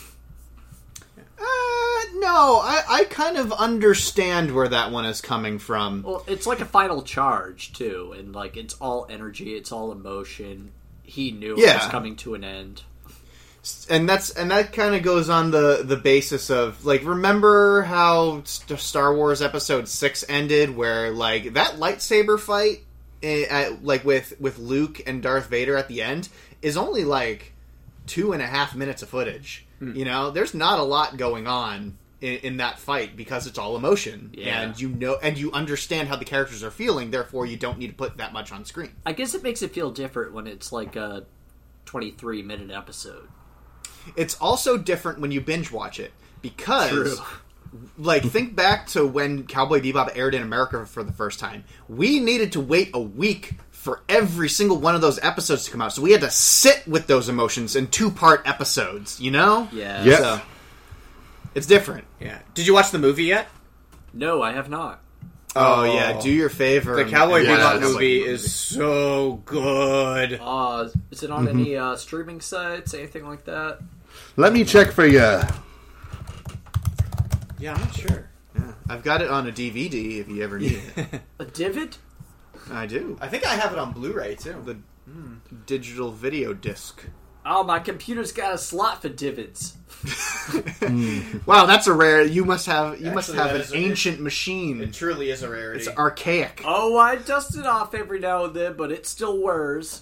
Uh, no, I, I kind of understand where that one is coming from. Well, it's like a final charge, too, and like it's all energy, it's all emotion. He knew it Yeah. was coming to an end. And that's and that kind of goes on the the basis of, like, remember how St- Star Wars Episode Six ended, where like that lightsaber fight, eh, at, like with with Luke and Darth Vader at the end, is only like two and a half minutes of footage. Hmm. You know, there's not a lot going on in, in that fight because it's all emotion, Yeah. and you know, and you understand how the characters are feeling. Therefore, you don't need to put that much on screen. I guess it makes it feel different when it's like a twenty-three minute episode. It's also different when you binge watch it because, True. like, think back to when Cowboy Bebop aired in America for the first time. We needed to wait a week for every single one of those episodes to come out, so we had to sit with those emotions in two-part episodes. You know? Yeah. Yeah. So, it's different. Yeah. Did you watch the movie yet? No, I have not. Oh, yeah, do your favor. The Cowboy Yeah, Bebop it's movie like- is so good. Uh, is it on any uh, streaming sites, anything like that? Let me check for you. Yeah, I'm not sure. Yeah, I've got it on a D V D if you ever need it. A divot? I do. I think I have it on Blu-ray too. The digital video disc. Oh, my computer's got a slot for divots. Wow, that's a rare. You must have. You must Actually, have that an is a- ancient machine. It truly is a rarity. It's archaic. Oh, I dust it off every now and then, but it still whirs.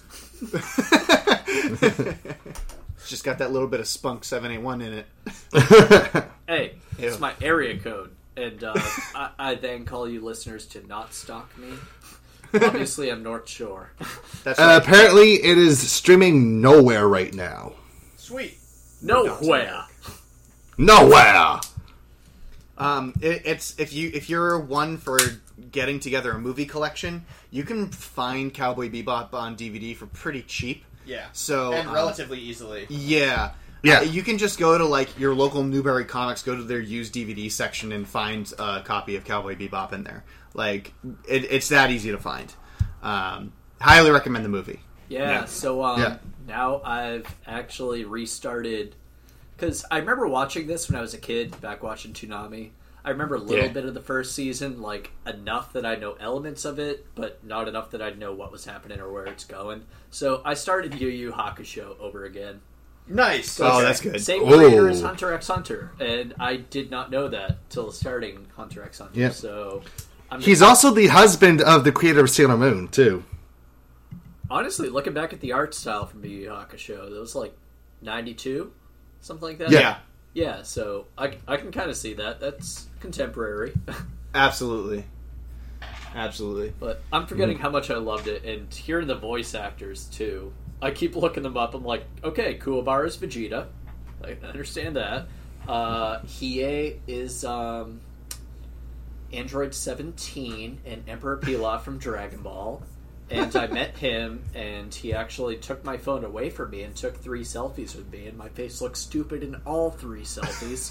It's just got that little bit of Spunk seven eighty-one in it. Hey, it's Ew. my area code. And uh, I, I then call you listeners to not stalk me. Obviously, I'm North Shore. That's Uh, right. apparently, it is streaming nowhere right now. Sweet. Nowhere. Nowhere! Um, it, it's if you if you're one for getting together a movie collection, you can find Cowboy Bebop on D V D for pretty cheap. Yeah. So and um, relatively easily. Yeah. Yeah. Uh, you can just go to, like, your local Newberry Comics, go to their used D V D section, and find a copy of Cowboy Bebop in there. Like, it, it's that easy to find. Um, highly recommend the movie. Yeah, Yeah. so um, Yeah. now I've actually restarted. Because I remember watching this when I was a kid, back watching Toonami. I remember a little Yeah. bit of the first season, like enough that I know elements of it, but not enough that I know what was happening or where it's going. So I started Yu Yu Hakusho over again. Nice. Oh, that's good. Same Ooh. creator as Hunter x Hunter, and I did not know that till starting Hunter x Hunter. Yeah. So I'm He's also the husband of the creator of Sailor Moon, too. honestly looking back at the art style from Yu Yu Hakusho. That was like ninety-two, something like that. Yeah. Yeah, so I, I can kind of see that. That's contemporary. Absolutely. Absolutely. But I'm forgetting how much I loved it, and hearing the voice actors, too. I keep looking them up. I'm like, okay, Kuwabara's Vegeta. I understand that. Uh, Hiei is um, Android seventeen and Emperor Pilaf from Dragon Ball. And I met him, and he actually took my phone away from me and took three selfies with me, and my face looked stupid in all three selfies.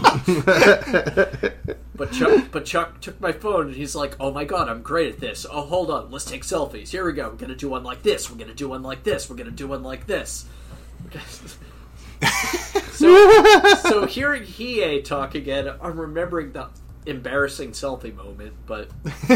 But Chuck, but Chuck took my phone, and he's like, "Oh my god, I'm great at this. Oh, hold on, let's take selfies. Here we go. We're gonna do one like this. We're gonna do one like this. We're gonna do one like this." so, so hearing Hiei talk again, I'm remembering the embarrassing selfie moment, but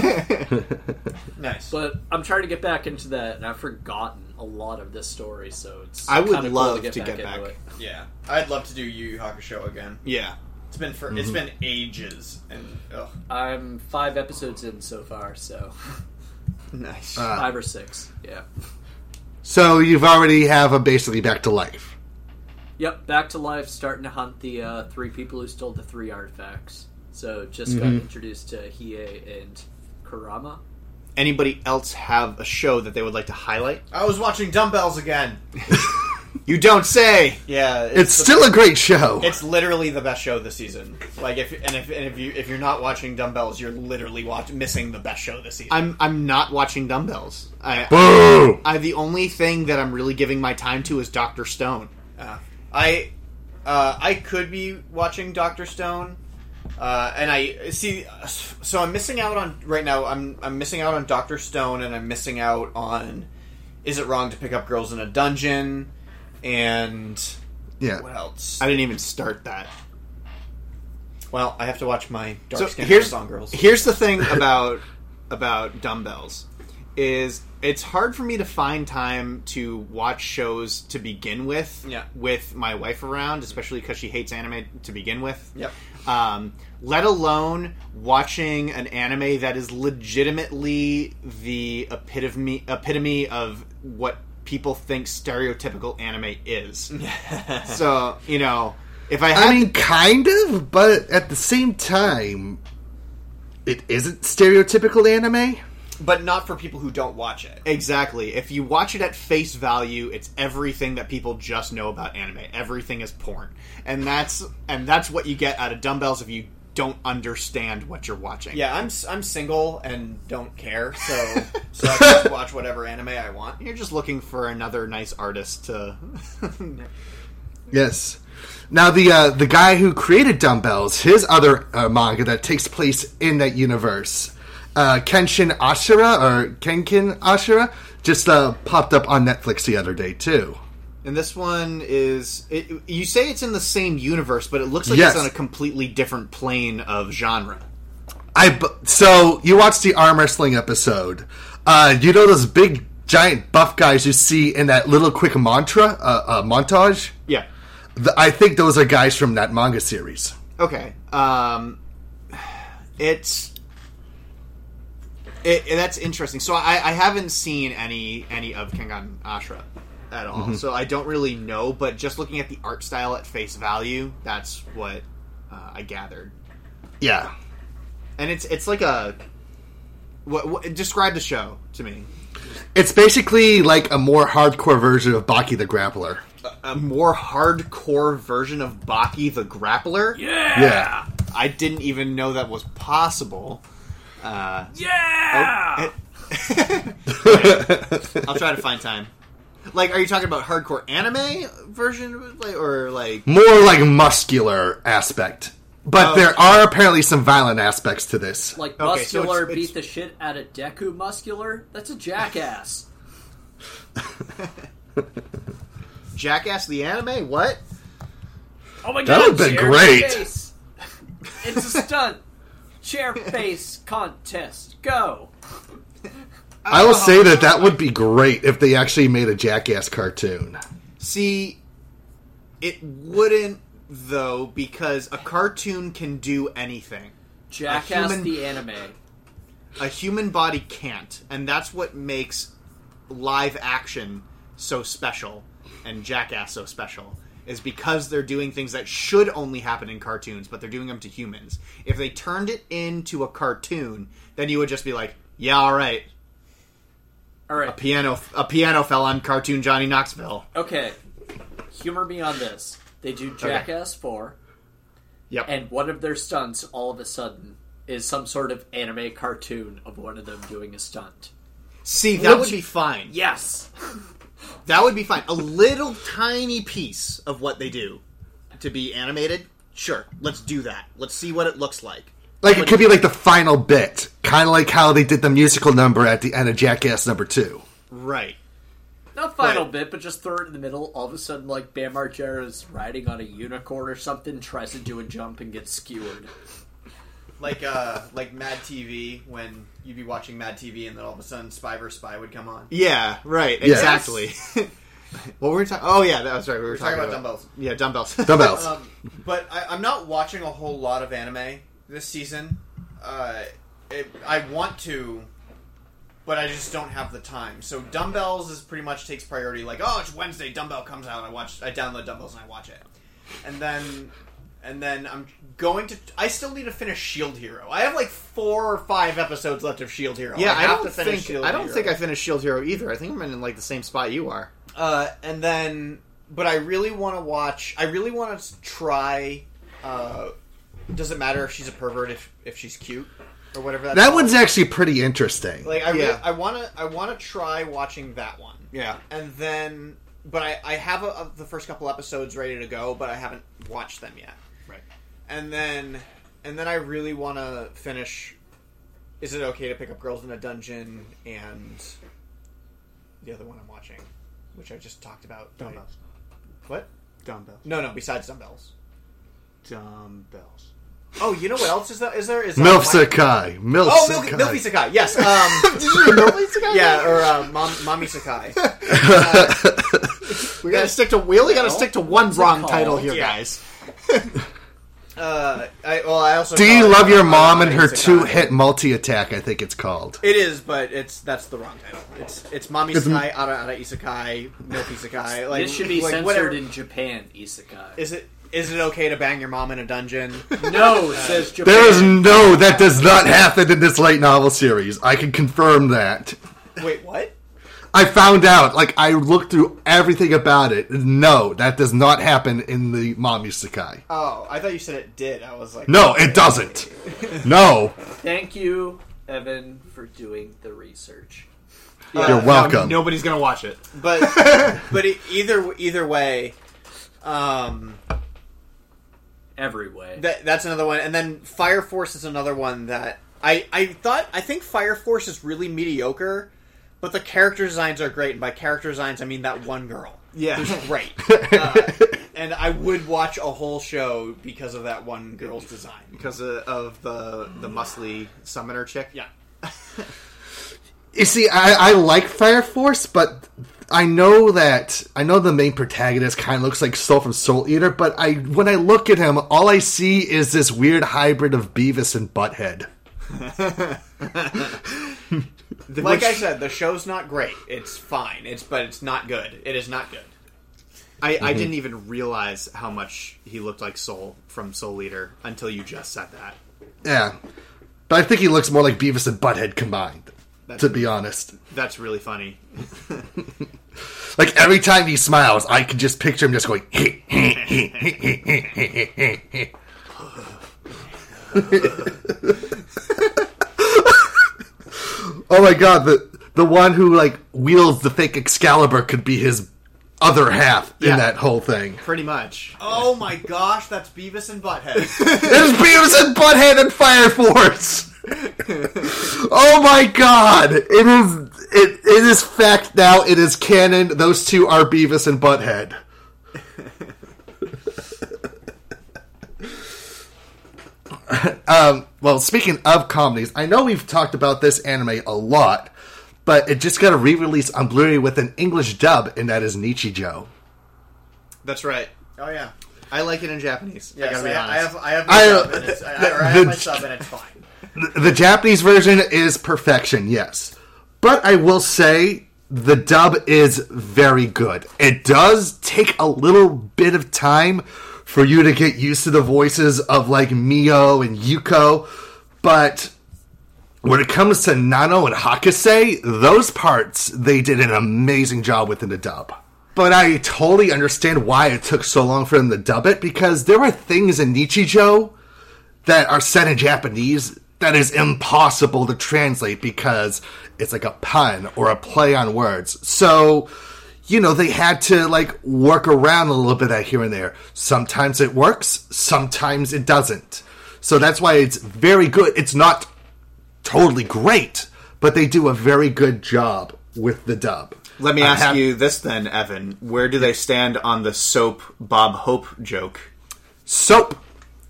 nice. But I'm trying to get back into that, and I've forgotten a lot of this story, so it's I would kinda love cool to get to back get into back. it. Yeah, I'd love to do Yu Yu Hakusho again. Yeah, it's been for mm-hmm. it's been ages, and ugh. I'm five episodes in so far, so nice uh, five or six. Yeah. So you've already have a basically back to life. Yep, back to life. Starting to hunt the uh, three people who stole the three artifacts. So just got Mm-hmm. introduced to Hiei and Kurama. Anybody else have a show that they would like to highlight? I was watching Dumbbells again. You don't say. Yeah, it's, it's the, still a great show. It's literally the best show this season. Like if and if and if you if you're not watching Dumbbells, you're literally watch, missing the best show this season. I'm I'm not watching Dumbbells. I, Boo! I, I the only thing that I'm really giving my time to is Doctor Stone. Uh, I uh, I could be watching Doctor Stone. Uh, and I see, so I'm missing out on right now. I'm I'm missing out on Doctor Stone, and I'm missing out on Is It Wrong to Pick Up Girls in a Dungeon, and yeah, what else? I didn't even start that. Well, I have to watch my Dark So Skin here's Amazon Girls. Here's the thing about about Dumbbells is it's hard for me to find time to watch shows to begin with. Yeah. With my wife around, especially because she hates anime to begin with. Yep. Um, let alone watching an anime that is legitimately the epitome epitome of what people think stereotypical anime is. So, you know, if I had I mean, kind of, but at the same time, it isn't stereotypical anime. But not for people who don't watch it. Exactly. If you watch it at face value, it's everything that people just know about anime. Everything is porn. And that's and that's what you get out of Dumbbells if you don't understand what you're watching. Yeah, I'm I'm single and don't care, so so I can just watch whatever anime I want. You're just looking for another nice artist to Yes. Now, the uh, the guy who created Dumbbells, his other uh, manga that takes place in that universe, uh, Kenshin Ashura, or Kenkin Ashura, just uh, popped up on Netflix the other day, too. And this one is... It, you say it's in the same universe, but it looks like Yes. it's on a completely different plane of genre. I So, you watched the arm wrestling episode. Uh, you know those big, giant buff guys you see in that little quick mantra, uh, uh, montage? Yeah. The, I think those are guys from that manga series. Okay. Um, it's... It, that's interesting. So I, I haven't seen any any of Kengan Ashura at all, Mm-hmm. so I don't really know. But just looking at the art style at face value, that's what uh, I gathered. Yeah, and it's it's like a what, what describe the show to me. It's basically like a more hardcore version of Baki the Grappler. A, a more hardcore version of Baki the Grappler. Yeah, yeah. I didn't even know that was possible. Uh, yeah! Oh, I'll try to find time. Like, are you talking about hardcore anime version, like, or like more like muscular aspect? But Oh, there okay. are apparently some violent aspects to this. Like Okay, so muscular it's- beat it's- the shit out of Deku muscular? That's a jackass. Jackass the anime? What? Oh my That god, would've been chair great. face. It's a stunt. Chair face contest. Go. I will say that that would be great if they actually made a Jackass cartoon. See, it wouldn't though, because a cartoon can do anything. Jackass human- the anime. A human body can't, and that's what makes live action so special and Jackass so special, is because they're doing things that should only happen in cartoons, but they're doing them to humans. If they turned it into a cartoon, then you would just be like, yeah, all right. All right. A piano, a piano fell on cartoon Johnny Knoxville. Okay. Humor me on this. They do Jackass four. Yep. And one of their stunts, all of a sudden, is some sort of anime cartoon of one of them doing a stunt. See, that Would would you- be fine. Yes. That would be fine. A little tiny piece of what they do to be animated, sure. Let's do that. Let's see what it looks like. Like, it could be like the final bit. Kind of like how they did the musical number at the end of Jackass number two. Right. Not final Right. bit, but just throw it in the middle. All of a sudden, like, Bam Margera's riding on a unicorn or something, tries to do a jump and gets skewered. Like uh, like Mad T V, when you'd be watching Mad T V and then all of a sudden Spy versus. Spy would come on. Yeah, right, Yes. exactly. What were we talking? Oh yeah, that was right. We were, We were talking, talking about about dumbbells. Yeah, dumbbells. Dumbbells. Um, but I, I'm not watching a whole lot of anime this season. Uh, it, I want to, but I just don't have the time. So Dumbbells is pretty much takes priority. Like, oh, it's Wednesday, Dumbbell comes out. I watch. I download Dumbbells and I watch it. And then, and then I'm going to. I still need to finish Shield Hero. I have like four or five episodes left of Shield Hero. Yeah, I, I, have don't to finish think Shield I don't Hero. think I finished Shield Hero either. I think I'm in like the same spot you are. Uh, and then, but I really want to watch. I really want to try. Uh, does it matter if she's a pervert if if she's cute or whatever? That's That called? one's actually pretty interesting. Like I, Yeah. really, I want to, I want to try watching that one. Yeah. And then, but I, I have a, a, the first couple episodes ready to go, but I haven't watched them yet. Right. And then, and then I really want to finish. Is it okay to pick up girls in a dungeon and the other one I'm watching, which I just talked about. Dumbbells. What? Dumbbells. No, no. Besides dumbbells. Dumbbells. Oh, you know what else is that? Is there? Is that Milf my- Sakai. Milf Oh, Milky, Sakai. Milky Sakai. Yes. Um, Did you know Milky Sakai? yeah, or uh, Mom, Mommy Sakai. Uh, We gotta stick to. We only gotta No. stick to one What's it wrong called? title here, Yeah. guys. uh, I, well, I also Do call you it, love uh, your mom and Mommy her Sakai. two-hit multi-attack, I think it's called. It is, but it's that's the wrong title. It's it's Mommy It's- Sakai, Ara Ara Isekai, Milky Sakai. Like This should be like, censored whatever. in Japan, Isekai. Is it is it okay to bang your mom in a dungeon? No, it says Japan. There is no, that does not happen in this light novel series. I can confirm that. Wait, what? I found out, like, I looked through everything about it. No, that does not happen in the Mommy Sakai. Oh, I thought you said it did. I was like, No, it doesn't. No. Thank you, Evan, for doing the research. Uh, You're welcome. No, nobody's gonna watch it. But but e- either either way, um, Every way. that that's another one. And then Fire Force is another one that I I thought I think Fire Force is really mediocre, but the character designs are great. And by character designs, I mean that one girl. Yeah. who's great. Uh, and I would watch a whole show because of that one girl's design. Because of, of the the muscly summoner chick. Yeah. You see, I, I like Fire Force, but I know that I know the main protagonist kind of looks like Soul from Soul Eater, but I when I look at him, all I see is this weird hybrid of Beavis and Butthead. Like I said, the show's not great. It's fine. It's but it's not good. It is not good. I, Mm-hmm. I didn't even realize how much he looked like Soul from Soul Eater until you just said that. Yeah, but I think he looks more like Beavis and Butthead combined. That's- to be honest, That's really funny. like every time he smiles, I can just picture him just going. Oh my god, the the one who like wields the fake Excalibur could be his other half Yeah. in that whole thing. Pretty much. Oh my gosh, that's Beavis and Butthead. It's Beavis and Butthead and Fire Force. Oh my god! It is it it is fact now. It is canon. Those two are Beavis and Butthead. um, well, speaking of comedies, I know we've talked about this anime a lot, but it just got a re-release on Blu-ray with an English dub, and that is Nichijou. That's right. Oh yeah. I like it in Japanese. I Yes, gotta I, be I honest. have I have my I, sub uh, and it's, I, or I the- have my sub and it's fine. The, the Japanese version is perfection, yes. But I will say the dub is very good. It does take a little bit of time for you to get used to the voices of like Mio and Yuko, but when it comes to Nano and Hakase, those parts they did an amazing job with in the dub. But I totally understand why it took so long for them to dub it, because there are things in Nichijou that are said in Japanese that is impossible to translate because it's like a pun or a play on words. So, you know, they had to like work around a little bit of here and there. Sometimes it works, sometimes it doesn't. So that's why it's very good. It's not totally great, but they do a very good job with the dub. Let me I ask have- you this then, Evan. Where do they stand on the soap Bob Hope joke? Soap.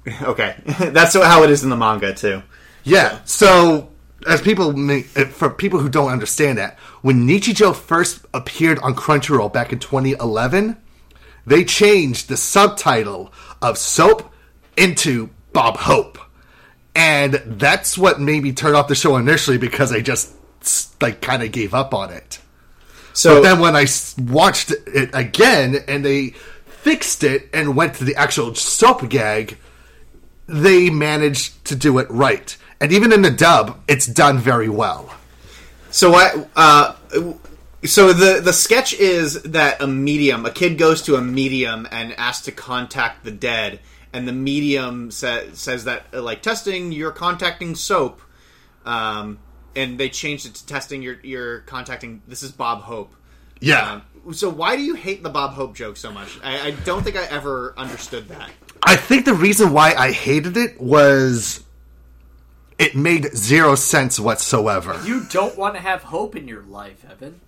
Okay, that's how it is in the manga too. Yeah. So, as people may, for people who don't understand that, when Nichijou first appeared on Crunchyroll back in twenty eleven, they changed the subtitle of Soap into Bob Hope, and that's what made me turn off the show initially because I just like kind of gave up on it. So but then when I watched it again and they fixed it and went to the actual soap gag, they managed to do it right. And even in the dub, it's done very well. So I, uh, so the the sketch is that a medium, a kid goes to a medium and asks to contact the dead, and the medium sa- says that, like, testing, you're contacting Soap, um, and they changed it to testing, you're, you're contacting, this is Bob Hope. Yeah. Um, so why do you hate the Bob Hope joke so much? I, I don't think I ever understood that. I think the reason why I hated it was it made zero sense whatsoever. You don't want to have hope in your life, Evan.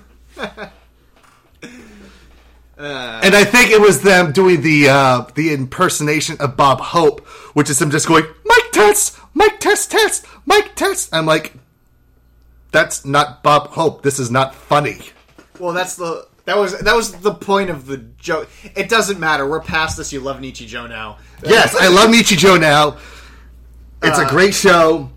Uh, and I think it was them doing the uh, the impersonation of Bob Hope, which is them just going, Mike Test, Mike Test, Test, Mike Test. I'm like, that's not Bob Hope. This is not funny. Well, that's the that was that was the point of the joke. It doesn't matter. We're past this. You love Nichijou now. Yes, I love Nichijou now. It's uh, a great show.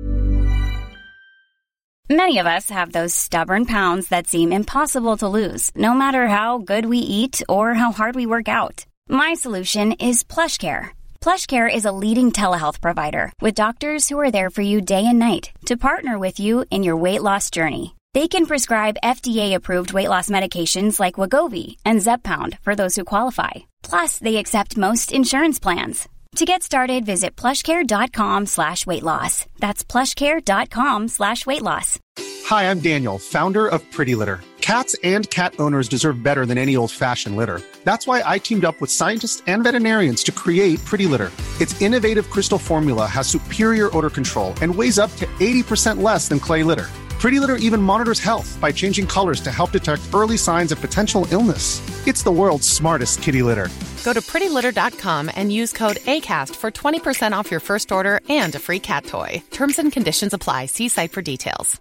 Many of us have those stubborn pounds that seem impossible to lose, no matter how good we eat or how hard we work out. My solution is PlushCare. PlushCare is a leading telehealth provider with doctors who are there for you day and night to partner with you in your weight loss journey. They can prescribe F D A-approved weight loss medications like Wegovy and Zepbound for those who qualify. Plus, they accept most insurance plans. To get started, visit plushcare.com slash weight loss. That's plushcare.com slash weight loss. Hi, I'm Daniel, founder of Pretty Litter. Cats and cat owners deserve better than any old-fashioned litter. That's why I teamed up with scientists and veterinarians to create Pretty Litter. Its innovative crystal formula has superior odor control and weighs up to eighty percent less than clay litter. Pretty Litter even monitors health by changing colors to help detect early signs of potential illness. It's the world's smartest kitty litter. Go to pretty litter dot com and use code ACAST for twenty percent off your first order and a free cat toy. Terms and conditions apply. See site for details.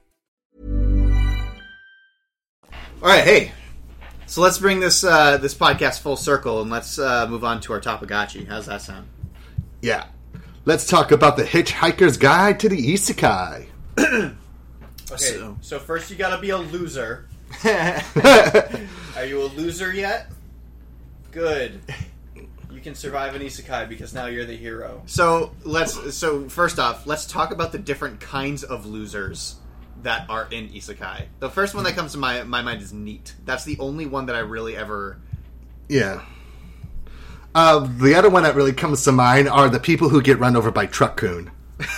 All right, hey. So let's bring this uh, this podcast full circle and let's uh, move on to our Topagachi. How's that sound? Yeah. Let's talk about the Hitchhiker's Guide to the Isekai. Okay, so. so first you gotta be a loser. Are you a loser yet? Good. You can survive an isekai because now you're the hero. So let's. So first off, let's talk about the different kinds of losers that are in isekai. The first one that comes to my my mind is Neat. That's the only one that I really ever. Yeah. Uh, the other one that really comes to mind are the people who get run over by Truck-kun.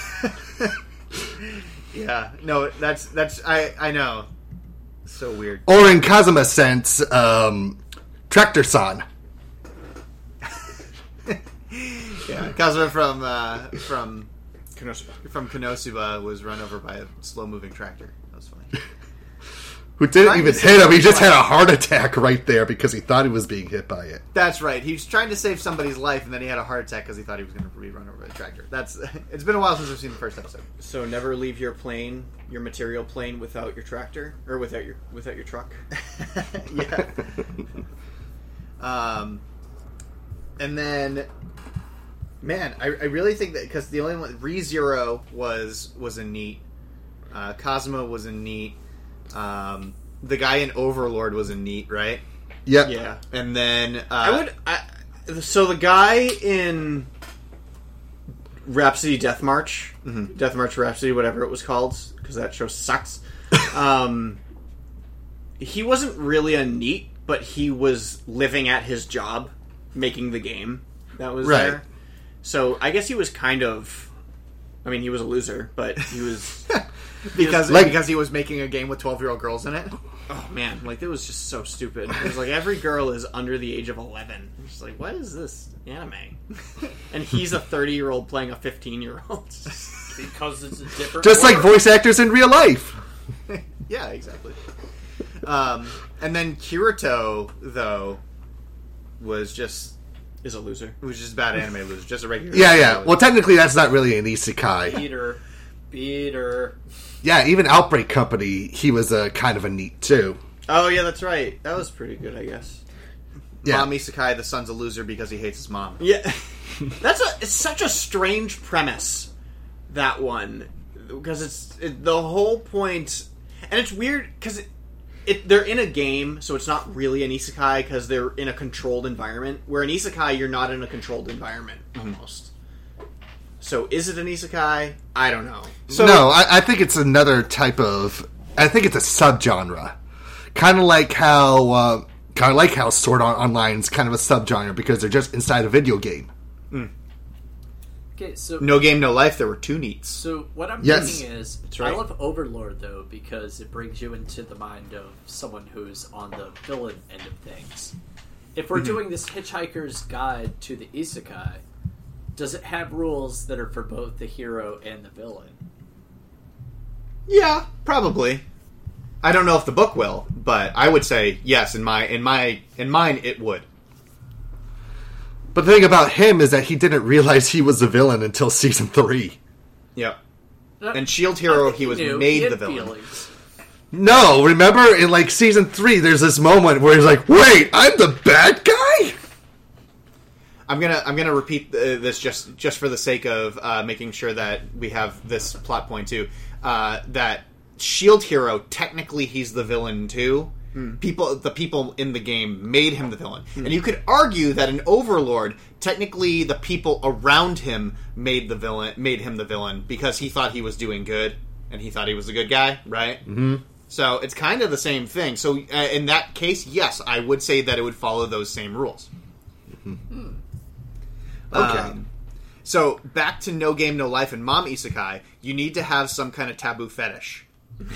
Yeah, no, that's that's I I know, so weird. Or in Kazuma's sense, um, Tractor-san. Yeah, Kazuma from uh, from Konosuba. from Konosuba was run over by a slow-moving tractor. That was funny. Who didn't even hit him? He just had a heart attack right there because he thought he was being hit by it. That's right. He was trying to save somebody's life, and then he had a heart attack because he thought he was going to be run over by a tractor. That's. It's been a while since I've seen the first episode. So never leave your plane, your material plane, without your tractor or without your without your truck. Yeah. um, and then, man, I, I really think that because the only one ReZero was was a Neat, uh, Kazuma was a Neat. Um, the guy in Overlord was a Neat, right? Yep. Yeah. And then uh, I would. I, so the guy in Rhapsody Death March, mm-hmm. Death March Rhapsody, whatever it was called, because that show sucks. um, he wasn't really a Neat, but he was living at his job, making the game that was right. there. So I guess he was kind of. I mean, he was a loser, but he was. Because like, because he was making a game with twelve-year-old girls in it? Oh, man. Like, it was just so stupid. It was like, every girl is under the age of eleven. It's like, what is this anime? And he's a thirty-year-old playing a fifteen-year-old. Because it's a different Just world. like voice actors in real life. Yeah, exactly. Um, and then Kirito, though, was just is a loser. Who's just a bad anime loser, just a regular. Yeah, yeah. Well, technically, that's not really an isekai. Beater. Beater. Yeah, even Outbreak Company, he was a kind of a neat too. Oh yeah, that's right. That was pretty good, I guess. Yeah. Mom Isekai, the son's a loser because he hates his mom. Yeah, that's a. It's such a strange premise. That one, because it's it, the whole point, and it's weird because it, it they're in a game, so it's not really an isekai because they're in a controlled environment. Where an isekai, you're not in a controlled environment almost. So is it an isekai? I don't know. So, no, I, I think it's another type of. I think it's a subgenre, kind of like how, uh, kind of like how Sword Art Online's kind of a subgenre because they're just inside a video game. Mm. Okay, so No Game, No Life. There were two neats. So what I'm Yes. thinking is, right. I love Overlord though because it brings you into the mind of someone who's on the villain end of things. If we're Mhm. doing this Hitchhiker's Guide to the Isekai, does it have rules that are for both the hero and the villain? Yeah, probably. I don't know if the book will, but I would say yes. In my in my in mine, it would. But the thing about him is that he didn't realize he was a villain until season three. Yep. And Shield Hero, he was knew. made He had the villain. feelings. No, remember in like season three, there's this moment where he's like, "Wait, I'm the bad guy." I'm gonna I'm gonna repeat uh, this just just for the sake of uh, making sure that we have this plot point too. Uh, that Shield Hero, technically, he's the villain too. Hmm. People, the people in the game made him the villain, and you could argue that an Overlord, technically, the people around him made the villain, made him the villain because he thought he was doing good and he thought he was a good guy, right? Mm-hmm. So it's kind of the same thing. So uh, in that case, yes, I would say that it would follow those same rules. Mm-hmm. Okay. Um, so back to No Game, No Life and Mom Isekai, you need to have some kind of taboo fetish.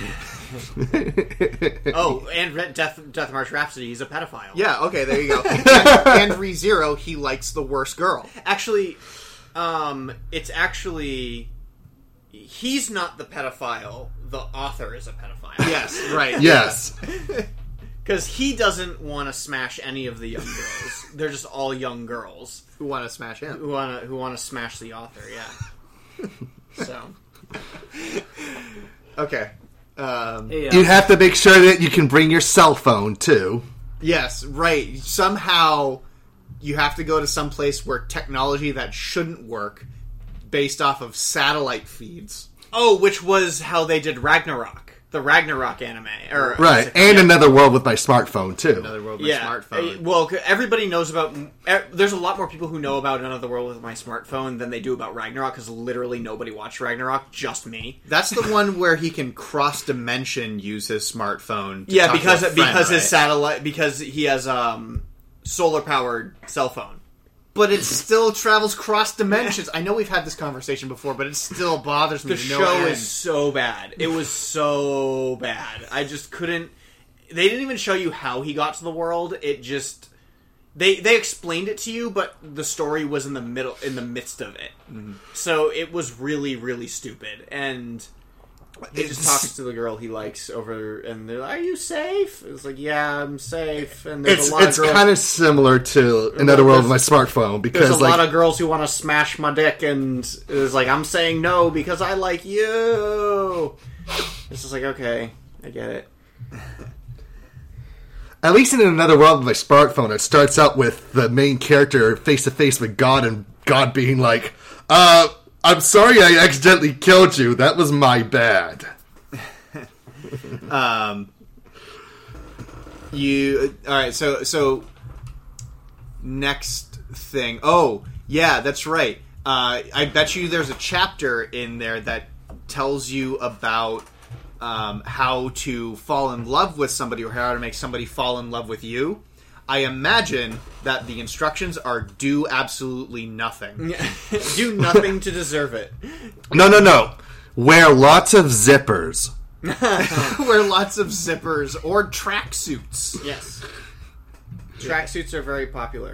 Oh, and Red Death Death March Rhapsody, he's a pedophile. Yeah, okay, there you go. and, and ReZero, he likes the worst girl. Actually, um, it's actually he's not the pedophile. The author is a pedophile. Yes, right. Yes. Because he doesn't want to smash any of the young girls. They're just all young girls who want to smash him. Who want to who want to smash the author? Yeah. So. Okay. Um, Hey, uh, You have to make sure that you can bring your cell phone too. Yes, right. Somehow you have to go to some place where technology that shouldn't work, based off of satellite feeds. Oh, which was how they did Ragnarok. The Ragnarok anime. Or, Right, and yeah. Another World with my smartphone too. Another World with Yeah. my smartphone. Uh, Well, everybody knows about... er, There's a lot more people who know about Another World with my smartphone than they do about Ragnarok, because literally nobody watched Ragnarok, just me. That's the one where he can cross-dimension use his smartphone. To Yeah, talk to because a friend, because his right? satellite... Because he has um solar-powered cell phone. But it still travels cross dimensions. I know we've had this conversation before, but it still bothers me. The to no show end. is so bad. It was so bad. I just couldn't... They didn't even show you how he got to the world. It just... They they explained it to you, but the story was in the middle, in the midst of it. Mm-hmm. So it was really, really stupid. And he just talks to the girl he likes over, and they're like, "Are you safe?" It's like, "Yeah, I'm safe." And there's It's a lot it's of girls, kind of similar to Another World with my smartphone because there's a like lot of girls who want to smash my dick, and it's like, I'm saying no because I like you. It's just like, okay, I get it. at least in Another World with my smartphone, it starts out with the main character face to face with God and God being like, "Uh, I'm sorry, I accidentally killed you. That was my bad." Um, you all right? So so next thing. Oh yeah, that's right. Uh, I bet you there's a chapter in there that tells you about um, how to fall in love with somebody or how to make somebody fall in love with you. I imagine that the instructions are do absolutely nothing. Do nothing to deserve it. No, no, no. Wear lots of zippers. Wear lots of zippers or tracksuits. Yes. Tracksuits are very popular.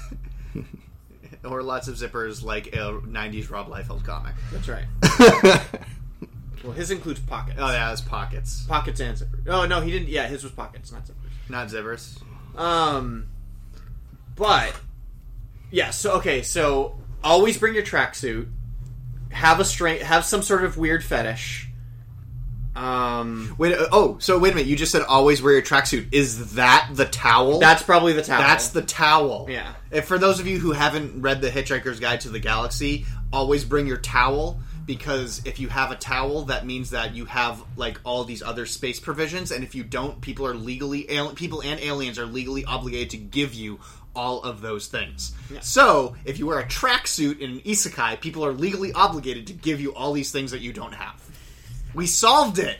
Or lots of zippers like a nineties Rob Liefeld comic. That's right. Well, his includes pockets. Oh, yeah, it's pockets. Pockets and zippers. Oh, no, he didn't. Yeah, his was pockets, not zippers. Not zippers. Um, but Yeah. So okay. So always bring your tracksuit. Have a strength. Have some sort of weird fetish. Um. Wait. Oh, so wait a minute. You just said always wear your tracksuit. Is that the towel? That's probably the towel. That's the towel. Yeah. If for those of you who haven't read the Hitchhiker's Guide to the Galaxy, always bring your towel. Because if you have a towel, that means that you have like all these other space provisions, and if you don't, people are legally al- people and aliens are legally obligated to give you all of those things. Yeah. So if you wear a tracksuit in an isekai, people are legally obligated to give you all these things that you don't have. We solved it.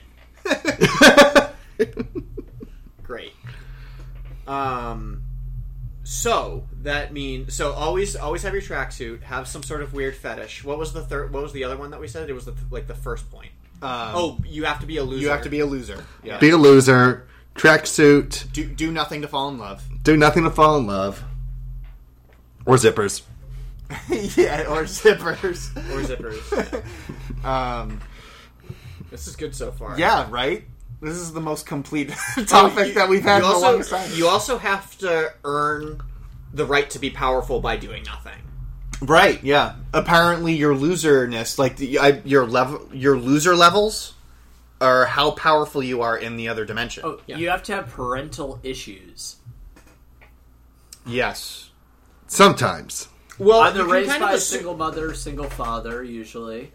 Great. Um. So that means so always always have your tracksuit. Have some sort of weird fetish. What was the third? What was the other one that we said? It was the, like the first point. Um, oh, you have to be a loser. You have to be a loser. Yeah. Be a loser. Tracksuit. Do do nothing to fall in love. Do nothing to fall in love. Or zippers. Yeah, or zippers. Or zippers. um, this is good so far. Yeah, right. This is the most complete topic oh, you, that we've had in also, a long time. You also have to earn the right to be powerful by doing nothing. Right, yeah. Apparently your loserness, like the, I, your level, your loser levels are how powerful you are in the other dimension. Oh, yeah. You have to have parental issues. Yes. Sometimes. Well, either raised by a single mother, single father, usually.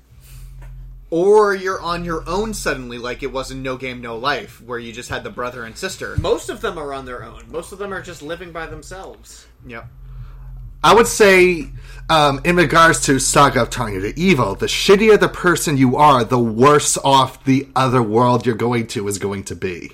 Or you're on your own suddenly, like it was in No Game, No Life, where you just had the brother and sister. Most of them are on their own. Most of them are just living by themselves. Yep. I would say, um, in regards to Saga of Tanya the Evil, the shittier the person you are, the worse off the other world you're going to is going to be.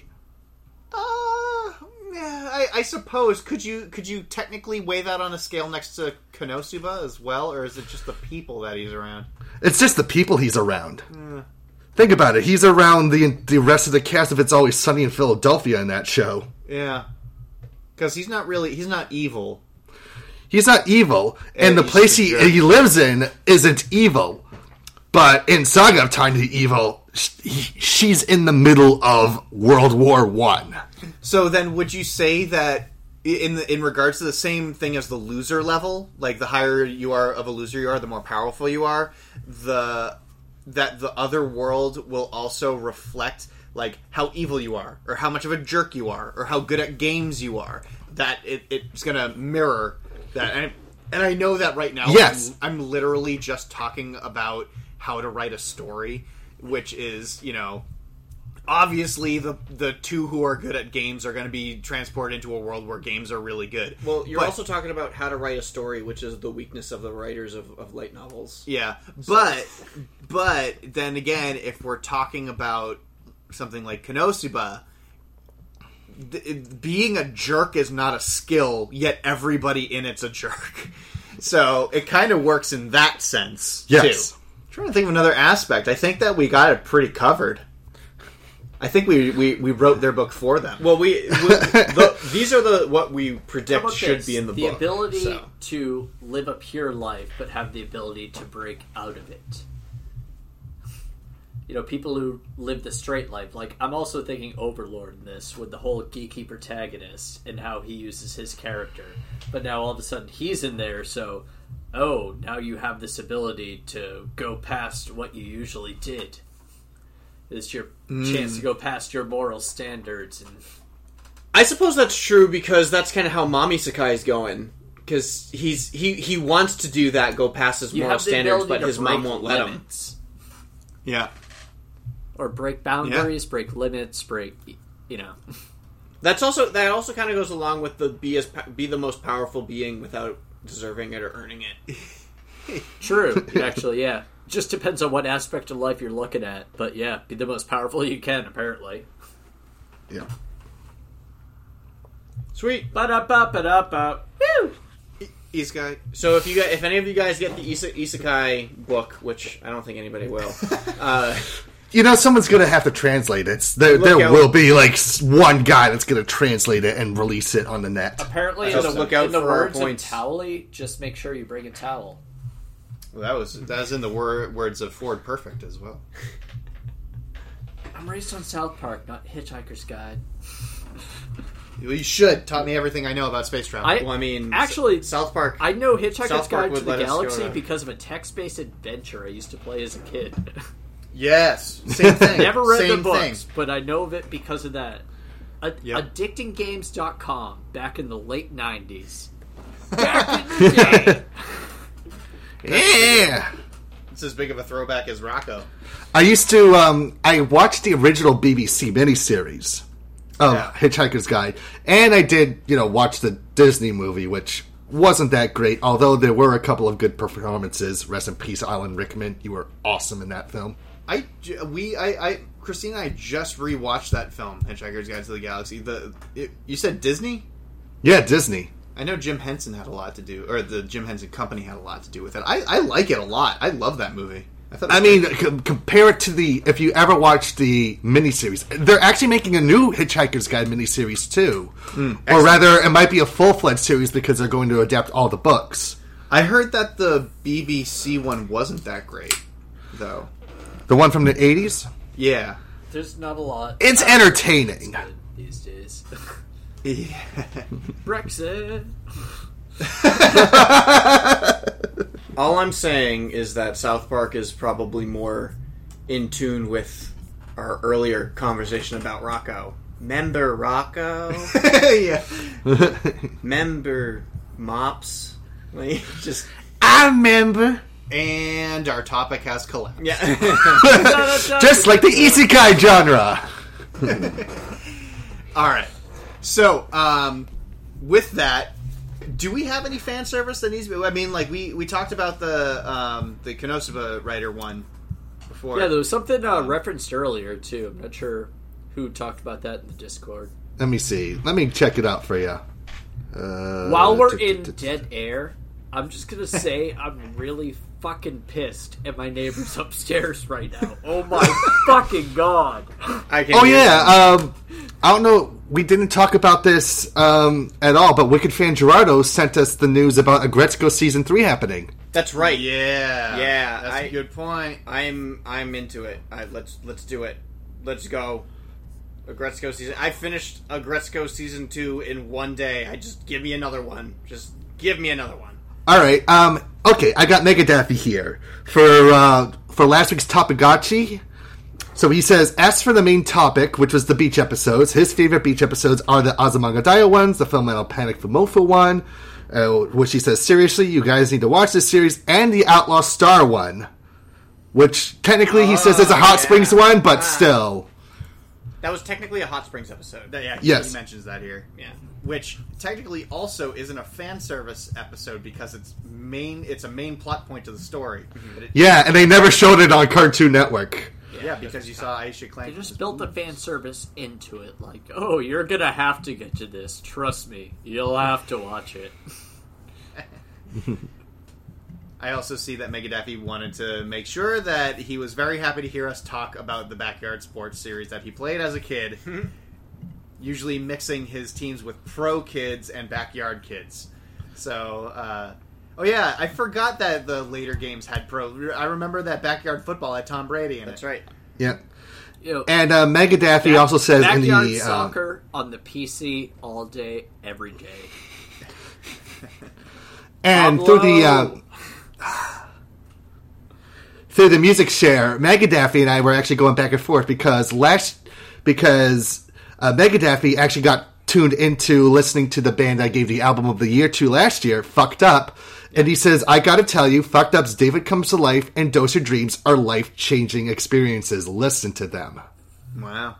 Uh, yeah, I, I suppose. Could you could you technically weigh that on a scale next to Konosuba as well, or is it just the people that he's around? It's just the people he's around. Mm. Think about it. He's around the the rest of the cast of It's Always Sunny in Philadelphia in that show. Yeah. Because he's not really... He's not evil. He's not evil. And, and the place he, he lives in isn't evil. But in Saga of Tanya the Evil, she, she's in the middle of World War One. So then would you say that in the, in regards to the same thing as the loser level, like the higher you are of a loser you are, the more powerful you are, the that the other world will also reflect like how evil you are, or how much of a jerk you are, or how good at games you are. That it, it's going to mirror that. And, and I know that right now. Yes. I'm, I'm literally just talking about how to write a story, which is, you know, obviously the the two who are good at games are going to be transported into a world where games are really good. Well, you're but, also talking about how to write a story, which is the weakness of the writers of, of light novels. Yeah, so. but but then again, if we're talking about something like Konosuba, th- being a jerk is not a skill, yet everybody in it's a jerk. So it kind of works in that sense, yes. too. I'm trying to think of another aspect. I think that we got it pretty covered. I think we, we, we wrote their book for them. Well, we, we the, these are the what we predict should this? be in the, the book. The ability so. to live a pure life, but have the ability to break out of it. You know, people who live the straight life. Like, I'm also thinking Overlord in this, with the whole geeky protagonist and how he uses his character. But now all of a sudden he's in there, so, oh, now you have this ability to go past what you usually did. It's your mm. chance to go past your moral standards. And I suppose that's true, because that's kind of how Mami Sakai is going. Because he's he, he wants to do that, go past his moral standards, but his mom won't let him. Yeah. Or break boundaries, yeah. break limits, break, you know. That's also that also kind of goes along with the be as be the most powerful being without deserving it or earning it. True, actually, yeah. Just depends on what aspect of life you're looking at, but yeah, be the most powerful you can, apparently. Yeah. Sweet. Ba-da-ba-ba-da-ba. Woo! Isekai. So if you guys, if any of you guys get the Isa- Isekai book, which I don't think anybody will, uh, you know, someone's going to have to translate it. There, there will be like one guy that's going to translate it and release it on the net. Apparently, in the, look out in the for words of Towley, just make sure you bring a towel. Well, that was that was in the wor- words of Ford Perfect as well. I'm raised on South Park, not Hitchhiker's Guide. You should. Taught me everything I know about space travel. I, well, I mean, actually, South Park. I know Hitchhiker's South Park Guide to would the let us go Galaxy to- because of a text-based adventure I used to play as a kid. Yes, same thing. Never read Same the books, thing. but I know of it because of that. A- Yep. addicting games dot com back in the late nineties. Back in the day. Yeah. It's as big of a throwback as Rocco. I used to, um, I watched the original B B C miniseries of Yeah. Hitchhiker's Guide, and I did, you know, watch the Disney movie, which wasn't that great, although there were a couple of good performances. Rest in peace, Alan Rickman. You were awesome in that film. I, j- we, I, I, Christine and I just rewatched that film, Hitchhiker's Guide to the Galaxy. The, it, you said Disney? Yeah, Disney. I know Jim Henson had a lot to do, or the Jim Henson Company had a lot to do with it. I, I like it a lot. I love that movie. I, thought it was I mean, great. c- compare it to the, if you ever watched the miniseries, they're actually making a new Hitchhiker's Guide miniseries too. Or rather, it might be a full-fledged series because they're going to adapt all the books. I heard that the B B C one wasn't that great, though. The one from the eighties? Yeah. There's not a lot. It's entertaining. These days. Yeah. Brexit. All I'm saying is that South Park is probably more in tune with our earlier conversation about Rocco. Member Rocco? Yeah. Member Mops? Like, just I remember. And our topic has collapsed. Yeah. Just like the isekai genre. All right. So, um, with that, do we have any fan service that needs to be... I mean, like, we, we talked about the um, the Konosuba writer one before. Yeah, there was something uh, referenced earlier, too. I'm not sure who talked about that in the Discord. Let me see. Let me check it out for you. Uh, While we're t- in t- t- dead air, I'm just going to say I'm really fucking pissed at my neighbors upstairs right now. Oh my fucking god. I can Oh hear yeah, um, I don't know. We didn't talk about this um, at all, but Wicked Fan Gerardo sent us the news about Agretzko season three happening. That's right. Yeah. Yeah. That's I, a good point. I'm I'm into it. I, let's let's do it. Let's go. Agretzko season. I finished Agretzko season two in one day. I just give me another one. Just give me another one. All right. Um, okay, I got Megadaffy here for uh, for last week's Topagachi. So he says, as for the main topic, which was the beach episodes, his favorite beach episodes are the Azumanga Daioh ones, the Full Metal Panic Fumofu one, uh, which he says, seriously, you guys need to watch this series, and the Outlaw Star one, which technically he says is a Hot yeah. Springs one, but Ah. still. That was technically a Hot Springs episode. Yeah, he, Yes. he mentions that here. Yeah. Which technically also isn't a fan service episode because it's main. It's a main plot point to the story. But it- Yeah, and they never showed it on Cartoon Network. yeah, because you saw Aisha Clank. They just built the fan service into it. Like, oh, you're going to have to get to this. Trust me. You'll have to watch it. I also see that Megadaffy wanted to make sure that he was very happy to hear us talk about the Backyard Sports series that he played as a kid, usually mixing his teams with pro kids and backyard kids. So, uh, oh yeah, I forgot that the later games had pro. I remember that Backyard Football had Tom Brady in That's it. right. Yeah. You know, And uh, Megadaffy back- also says in backyard the... Uh, soccer on the P C all day, every day. and Pablo. through the... Uh, through the music share, Megadaffy and I were actually going back and forth because last... Because uh, Megadaffy actually got tuned into listening to the band I gave the album of the year to last year, Fucked Up. And he says, I gotta tell you, Fucked Up's David Comes to Life and Dose Your Dreams are life-changing experiences. Listen to them. Wow.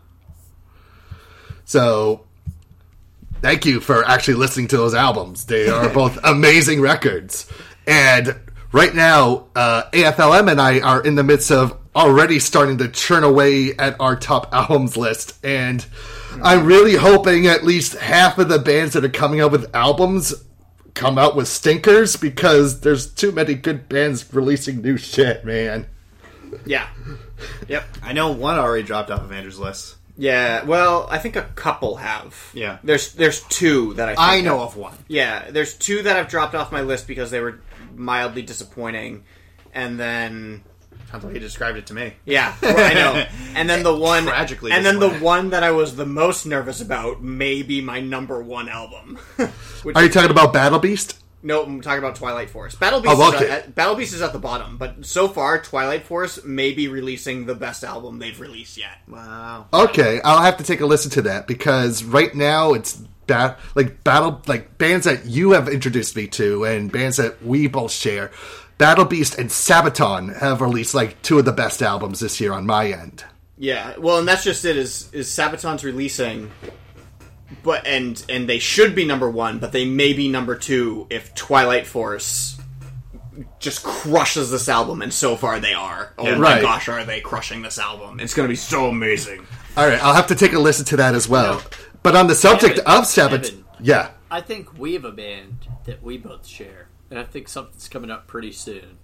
So, thank you for actually listening to those albums. They are both amazing records. And right now, uh, A F L M and I are in the midst of already starting to churn away at our top albums list. And I'm really hoping at least half of the bands that are coming out with albums come out with stinkers, because there's too many good bands releasing new shit, man. Yeah. Yep. I know one already dropped off of Andrew's list. Yeah. Well, I think a couple have. Yeah. There's there's two that I think I know have. of one. Yeah. There's two that have dropped off my list because they were mildly disappointing, and then How the way you described it to me. Yeah, well, I know. And then the one, Tragically and then the disappointing. one that I was the most nervous about may be my number one album. Which Are you talking about Battle Beast? No, I'm talking about Twilight Force. Battle Beast, Oh, is okay. at, Battle Beast is at the bottom, but so far, Twilight Force may be releasing the best album they've released yet. Wow. Okay, I'll have to take a listen to that because right now it's ba- like battle like bands that you have introduced me to and bands that we both share. Battle Beast and Sabaton have released like two of the best albums this year on my end. Yeah, well, and that's just it. Is is Sabaton's releasing, but and and they should be number one, but they may be number two if Twilight Force just crushes this album, and so far they are. Oh Yeah. my Right. gosh, are they crushing this album? It's going to be so amazing. All right, I'll have to take a listen to that as well. But on the subject Evan, of Sabaton, Evan. yeah. I think we have a band that we both share, and I think something's coming up pretty soon.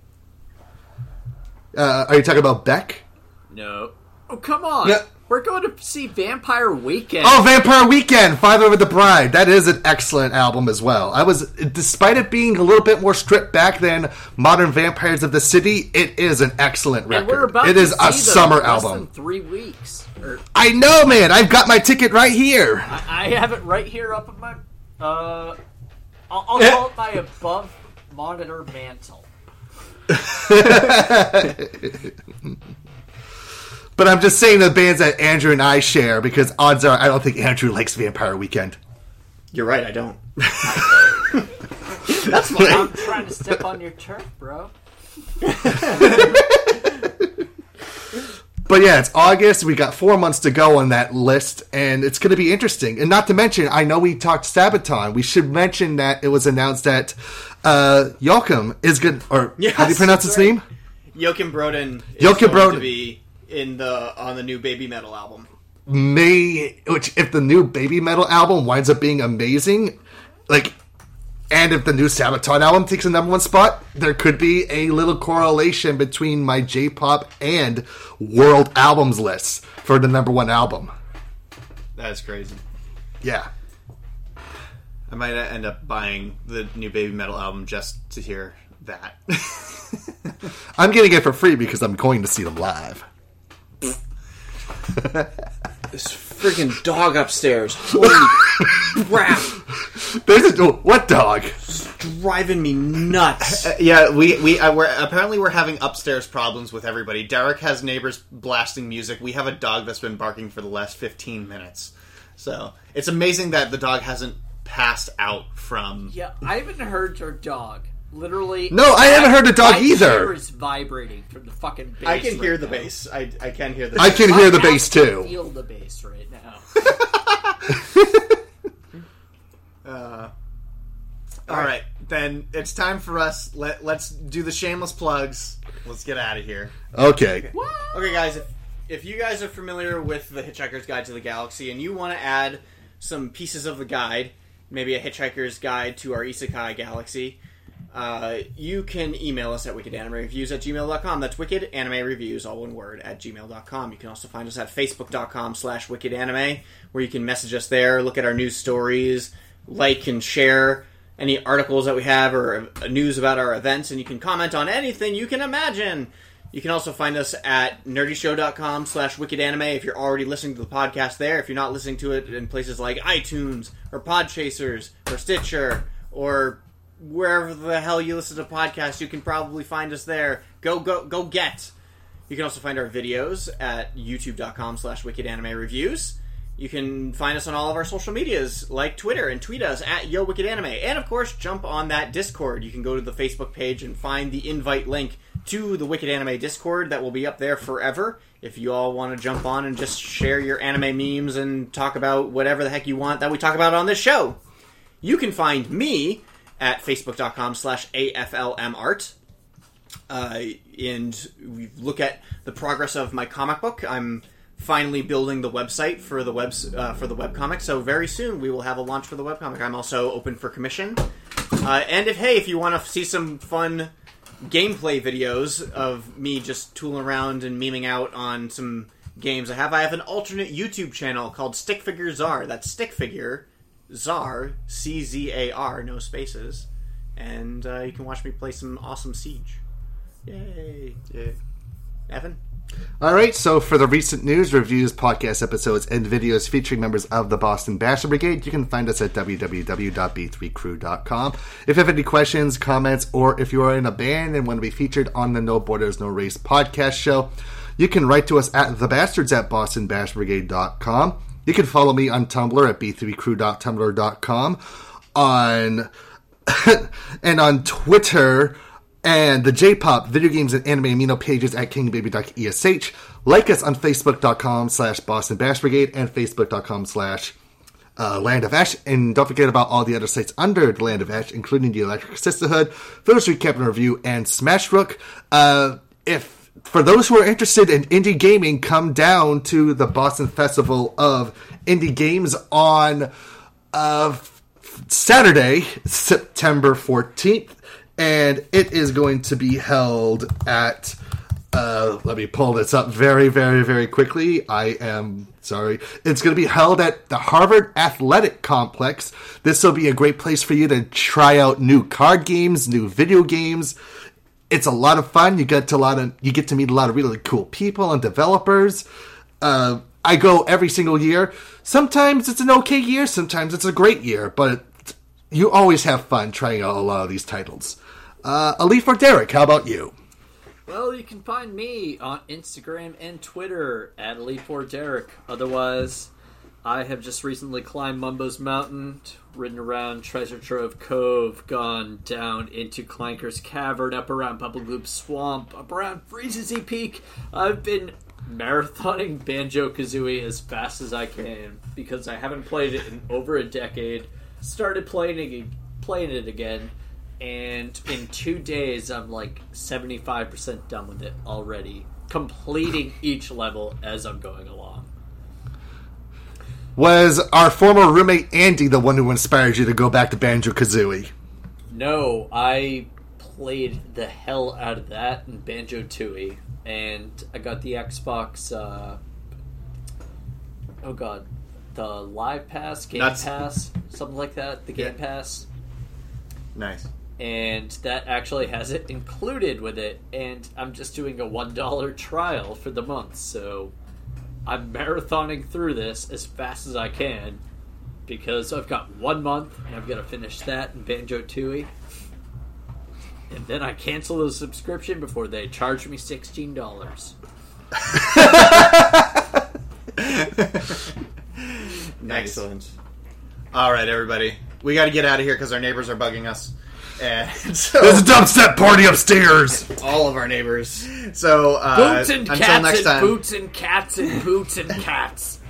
Uh, are you talking about Beck? No. Oh, come on. Yeah. We're going to see Vampire Weekend. Oh, Vampire Weekend, Father of the Bride. That is an excellent album as well. I was, despite it being a little bit more stripped back than Modern Vampires of the City, it is an excellent record. And we're about it to is see a them summer in less album. than three weeks. Or, I know, man. I've got my ticket right here. I, I have it right here up in my... Uh, I'll, I'll call it my above monitor mantle. But I'm just saying the bands that Andrew and I share because odds are I don't think Andrew likes Vampire Weekend. You're right, I don't. That's why I'm trying to step on your turf, bro. But yeah, it's August. We got four months to go on that list, and it's going to be interesting. And not to mention, I know we talked Sabaton. We should mention that it was announced that uh, Joachim is good. Or Yes, how do you pronounce his right. name? Joachim Broden is Joachim going Broden. to be in the on the new Baby Metal album. May which if the new Baby Metal album winds up being amazing, like, and if the new Sabaton album takes a number one spot, there could be a little correlation between my J-pop and world albums lists for the number one album. That's crazy. Yeah. I might end up buying the new Baby Metal album just to hear that. I'm getting it for free because I'm going to see them live. This freaking dog upstairs. Holy crap. There's a what dog? It's driving me nuts. Uh, yeah, we we uh, we're apparently we're having upstairs problems with everybody. Derek has neighbors blasting music. We have a dog that's been barking for the last fifteen minutes. So it's amazing that the dog hasn't passed out from. Yeah, I haven't heard your dog. Literally. No, I haven't heard the dog my either. chair is vibrating from the fucking bass. I can hear right the now. bass. I I can hear the. I can hear the bass too. I feel the bass right now. Uh, all right, then it's time for us. Let Let's do the shameless plugs. Let's get out of here. Okay. Okay, guys, if, if you guys are familiar with the Hitchhiker's Guide to the Galaxy and you want to add some pieces of the guide, maybe a Hitchhiker's Guide to our Isekai Galaxy, uh, you can email us at wickedanimereviews at gmail dot com. That's wickedanimereviews, all one word, at gmail dot com. You can also find us at facebook dot com slash wickedanime, where you can message us there, look at our news stories, like and share any articles that we have or news about our events, and you can comment on anything you can imagine. You can also find us at nerdyshow dot com slash wickedanime if you're already listening to the podcast there. If you're not listening to it in places like iTunes or Podchasers or Stitcher or wherever the hell you listen to podcasts, you can probably find us there. Go, go, go get. You can also find our videos at youtube dot com slash wickedanimereviews. You can find us on all of our social medias, like Twitter, and tweet us at YoWickedAnime. And, of course, jump on that Discord. You can go to the Facebook page and find the invite link to the Wicked Anime Discord that will be up there forever. If you all want to jump on and just share your anime memes and talk about whatever the heck you want that we talk about on this show. You can find me at facebook dot com slash AFLMArt. Uh, and we look at the progress of my comic book. I'm finally building the website for the webs uh, for the webcomic, so very soon we will have a launch for the webcomic. I'm also open for commission. Uh, and if hey, if you want to see some fun gameplay videos of me just tooling around and memeing out on some games I have, I have an alternate YouTube channel called Stick Figure Czar. That's Stick Figure Czar, C Z A R, no spaces. And uh, you can watch me play some awesome Siege. Yay. Yeah. Evan? All right, so for the recent news, reviews, podcast episodes, and videos featuring members of the Boston Basher Brigade, you can find us at w w w dot b three crew dot com. If you have any questions, comments, or if you are in a band and want to be featured on the No Borders, No Race podcast show, you can write to us at thebastards at boston bash brigade dot com. You can follow me on Tumblr at b three crew dot tumblr dot com, on and on Twitter and the J-pop, video games, and anime amino pages at king baby dot e s h. Like us on facebook dot com slash Boston Bash Brigade and facebook dot com slash Land of Ash. And don't forget about all the other sites under the Land of Ash, including the Electric Sisterhood, Village Recap and Review, and Smashrook. Uh, if For those who are interested in indie gaming, come down to the Boston Festival of Indie Games on uh, Saturday, September fourteenth. And it is going to be held at, uh, let me pull this up very, very, very quickly. I am sorry. It's going to be held at the Harvard Athletic Complex. This will be a great place for you to try out new card games, new video games. It's a lot of fun. You get to a lot of, you get to meet a lot of really cool people and developers. Uh, I go every single year. Sometimes it's an okay year. Sometimes it's a great year, but you always have fun trying out a lot of these titles. Uh, Alif or Derek, how about you? Well, you can find me on Instagram and Twitter at Alif or Derek. Otherwise, I have just recently climbed Mumbo's Mountain, ridden around Treasure Trove Cove, gone down into Clanker's Cavern, up around Bubblegloop Swamp, up around Freezezy Peak. I've been marathoning Banjo-Kazooie as fast as I can because I haven't played it in over a decade. Started playing it, playing it again, and in two days I'm like seventy-five percent done with it already, completing each level as I'm going along. Was our former roommate Andy the one who inspired you to go back to Banjo-Kazooie? No, I played the hell out of that in Banjo-Tooie, and I got the Xbox, uh, oh god, the Live Pass, Game Nuts. Pass, something like that, the Game Yeah. Pass. Nice. And that actually has it included with it, and I'm just doing a one dollar trial for the month, so I'm marathoning through this as fast as I can, because I've got one month, and I've got to finish that in Banjo-Tooie. And then I cancel the subscription before they charge me sixteen dollars. Excellent. All right, everybody. We got to get out of here because our neighbors are bugging us. And so, There's a dubstep party upstairs! all of our neighbors. So, uh, Boots and until cats next and time. boots and cats and boots and cats.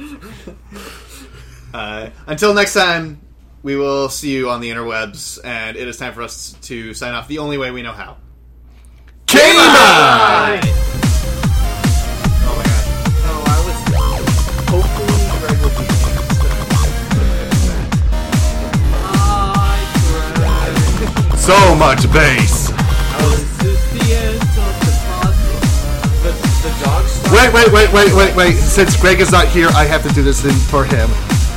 Uh, until next time, we will see you on the interwebs, and it is time for us to sign off the only way we know how. K-Bye! Oh my god. Oh, I was hopefully Greg will be So much bass! Wait, wait, wait, wait, wait, wait. Since Greg is not here, I have to do this thing for him.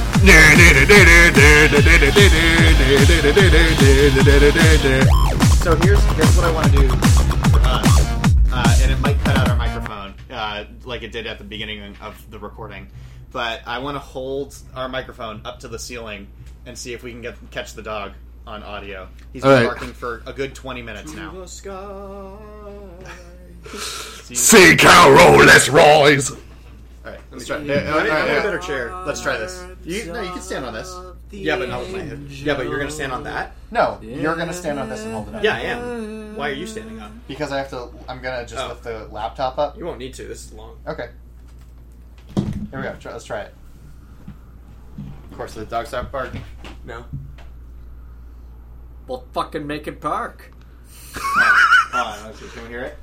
So here's here's what I want to do for us, uh, and it might cut out our microphone, uh, like it did at the beginning of the recording. But I want to hold our microphone up to the ceiling and see if we can get catch the dog on audio. He's been All right. barking for a good twenty minutes now. Seek how roll, let's rise! All right, let's try. I Uh, need- all right, I need a yeah. better chair. Let's try this. You, no, you can stand on this. Yeah, but not with my head. Yeah, but you're gonna stand on that? No, you're gonna stand on this and hold it up. Yeah, I am. Why are you standing up? Because I have to. I'm gonna just Oh. lift the laptop up. You won't need to. This is long. Okay. Here we go. Try, let's try it. Of course, the dog stopped barking. No. Well, fucking make it bark. Hold on, let's see. Can we hear it?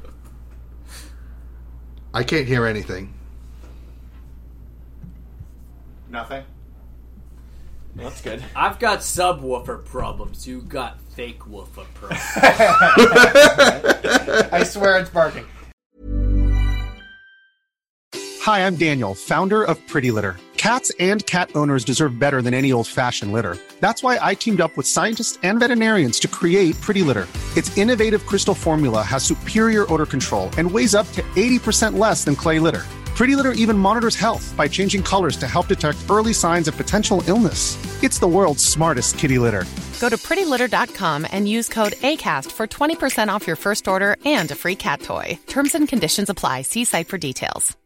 I can't hear anything. Nothing. Well, that's good. I've got subwoofer problems. You got fake woofer problems. I swear it's barking. Hi, I'm Daniel, founder of Pretty Litter. Cats and cat owners deserve better than any old-fashioned litter. That's why I teamed up with scientists and veterinarians to create Pretty Litter. Its innovative crystal formula has superior odor control and weighs up to eighty percent less than clay litter. Pretty Litter even monitors health by changing colors to help detect early signs of potential illness. It's the world's smartest kitty litter. Go to pretty litter dot com and use code ACAST for twenty percent off your first order and a free cat toy. Terms and conditions apply. See site for details.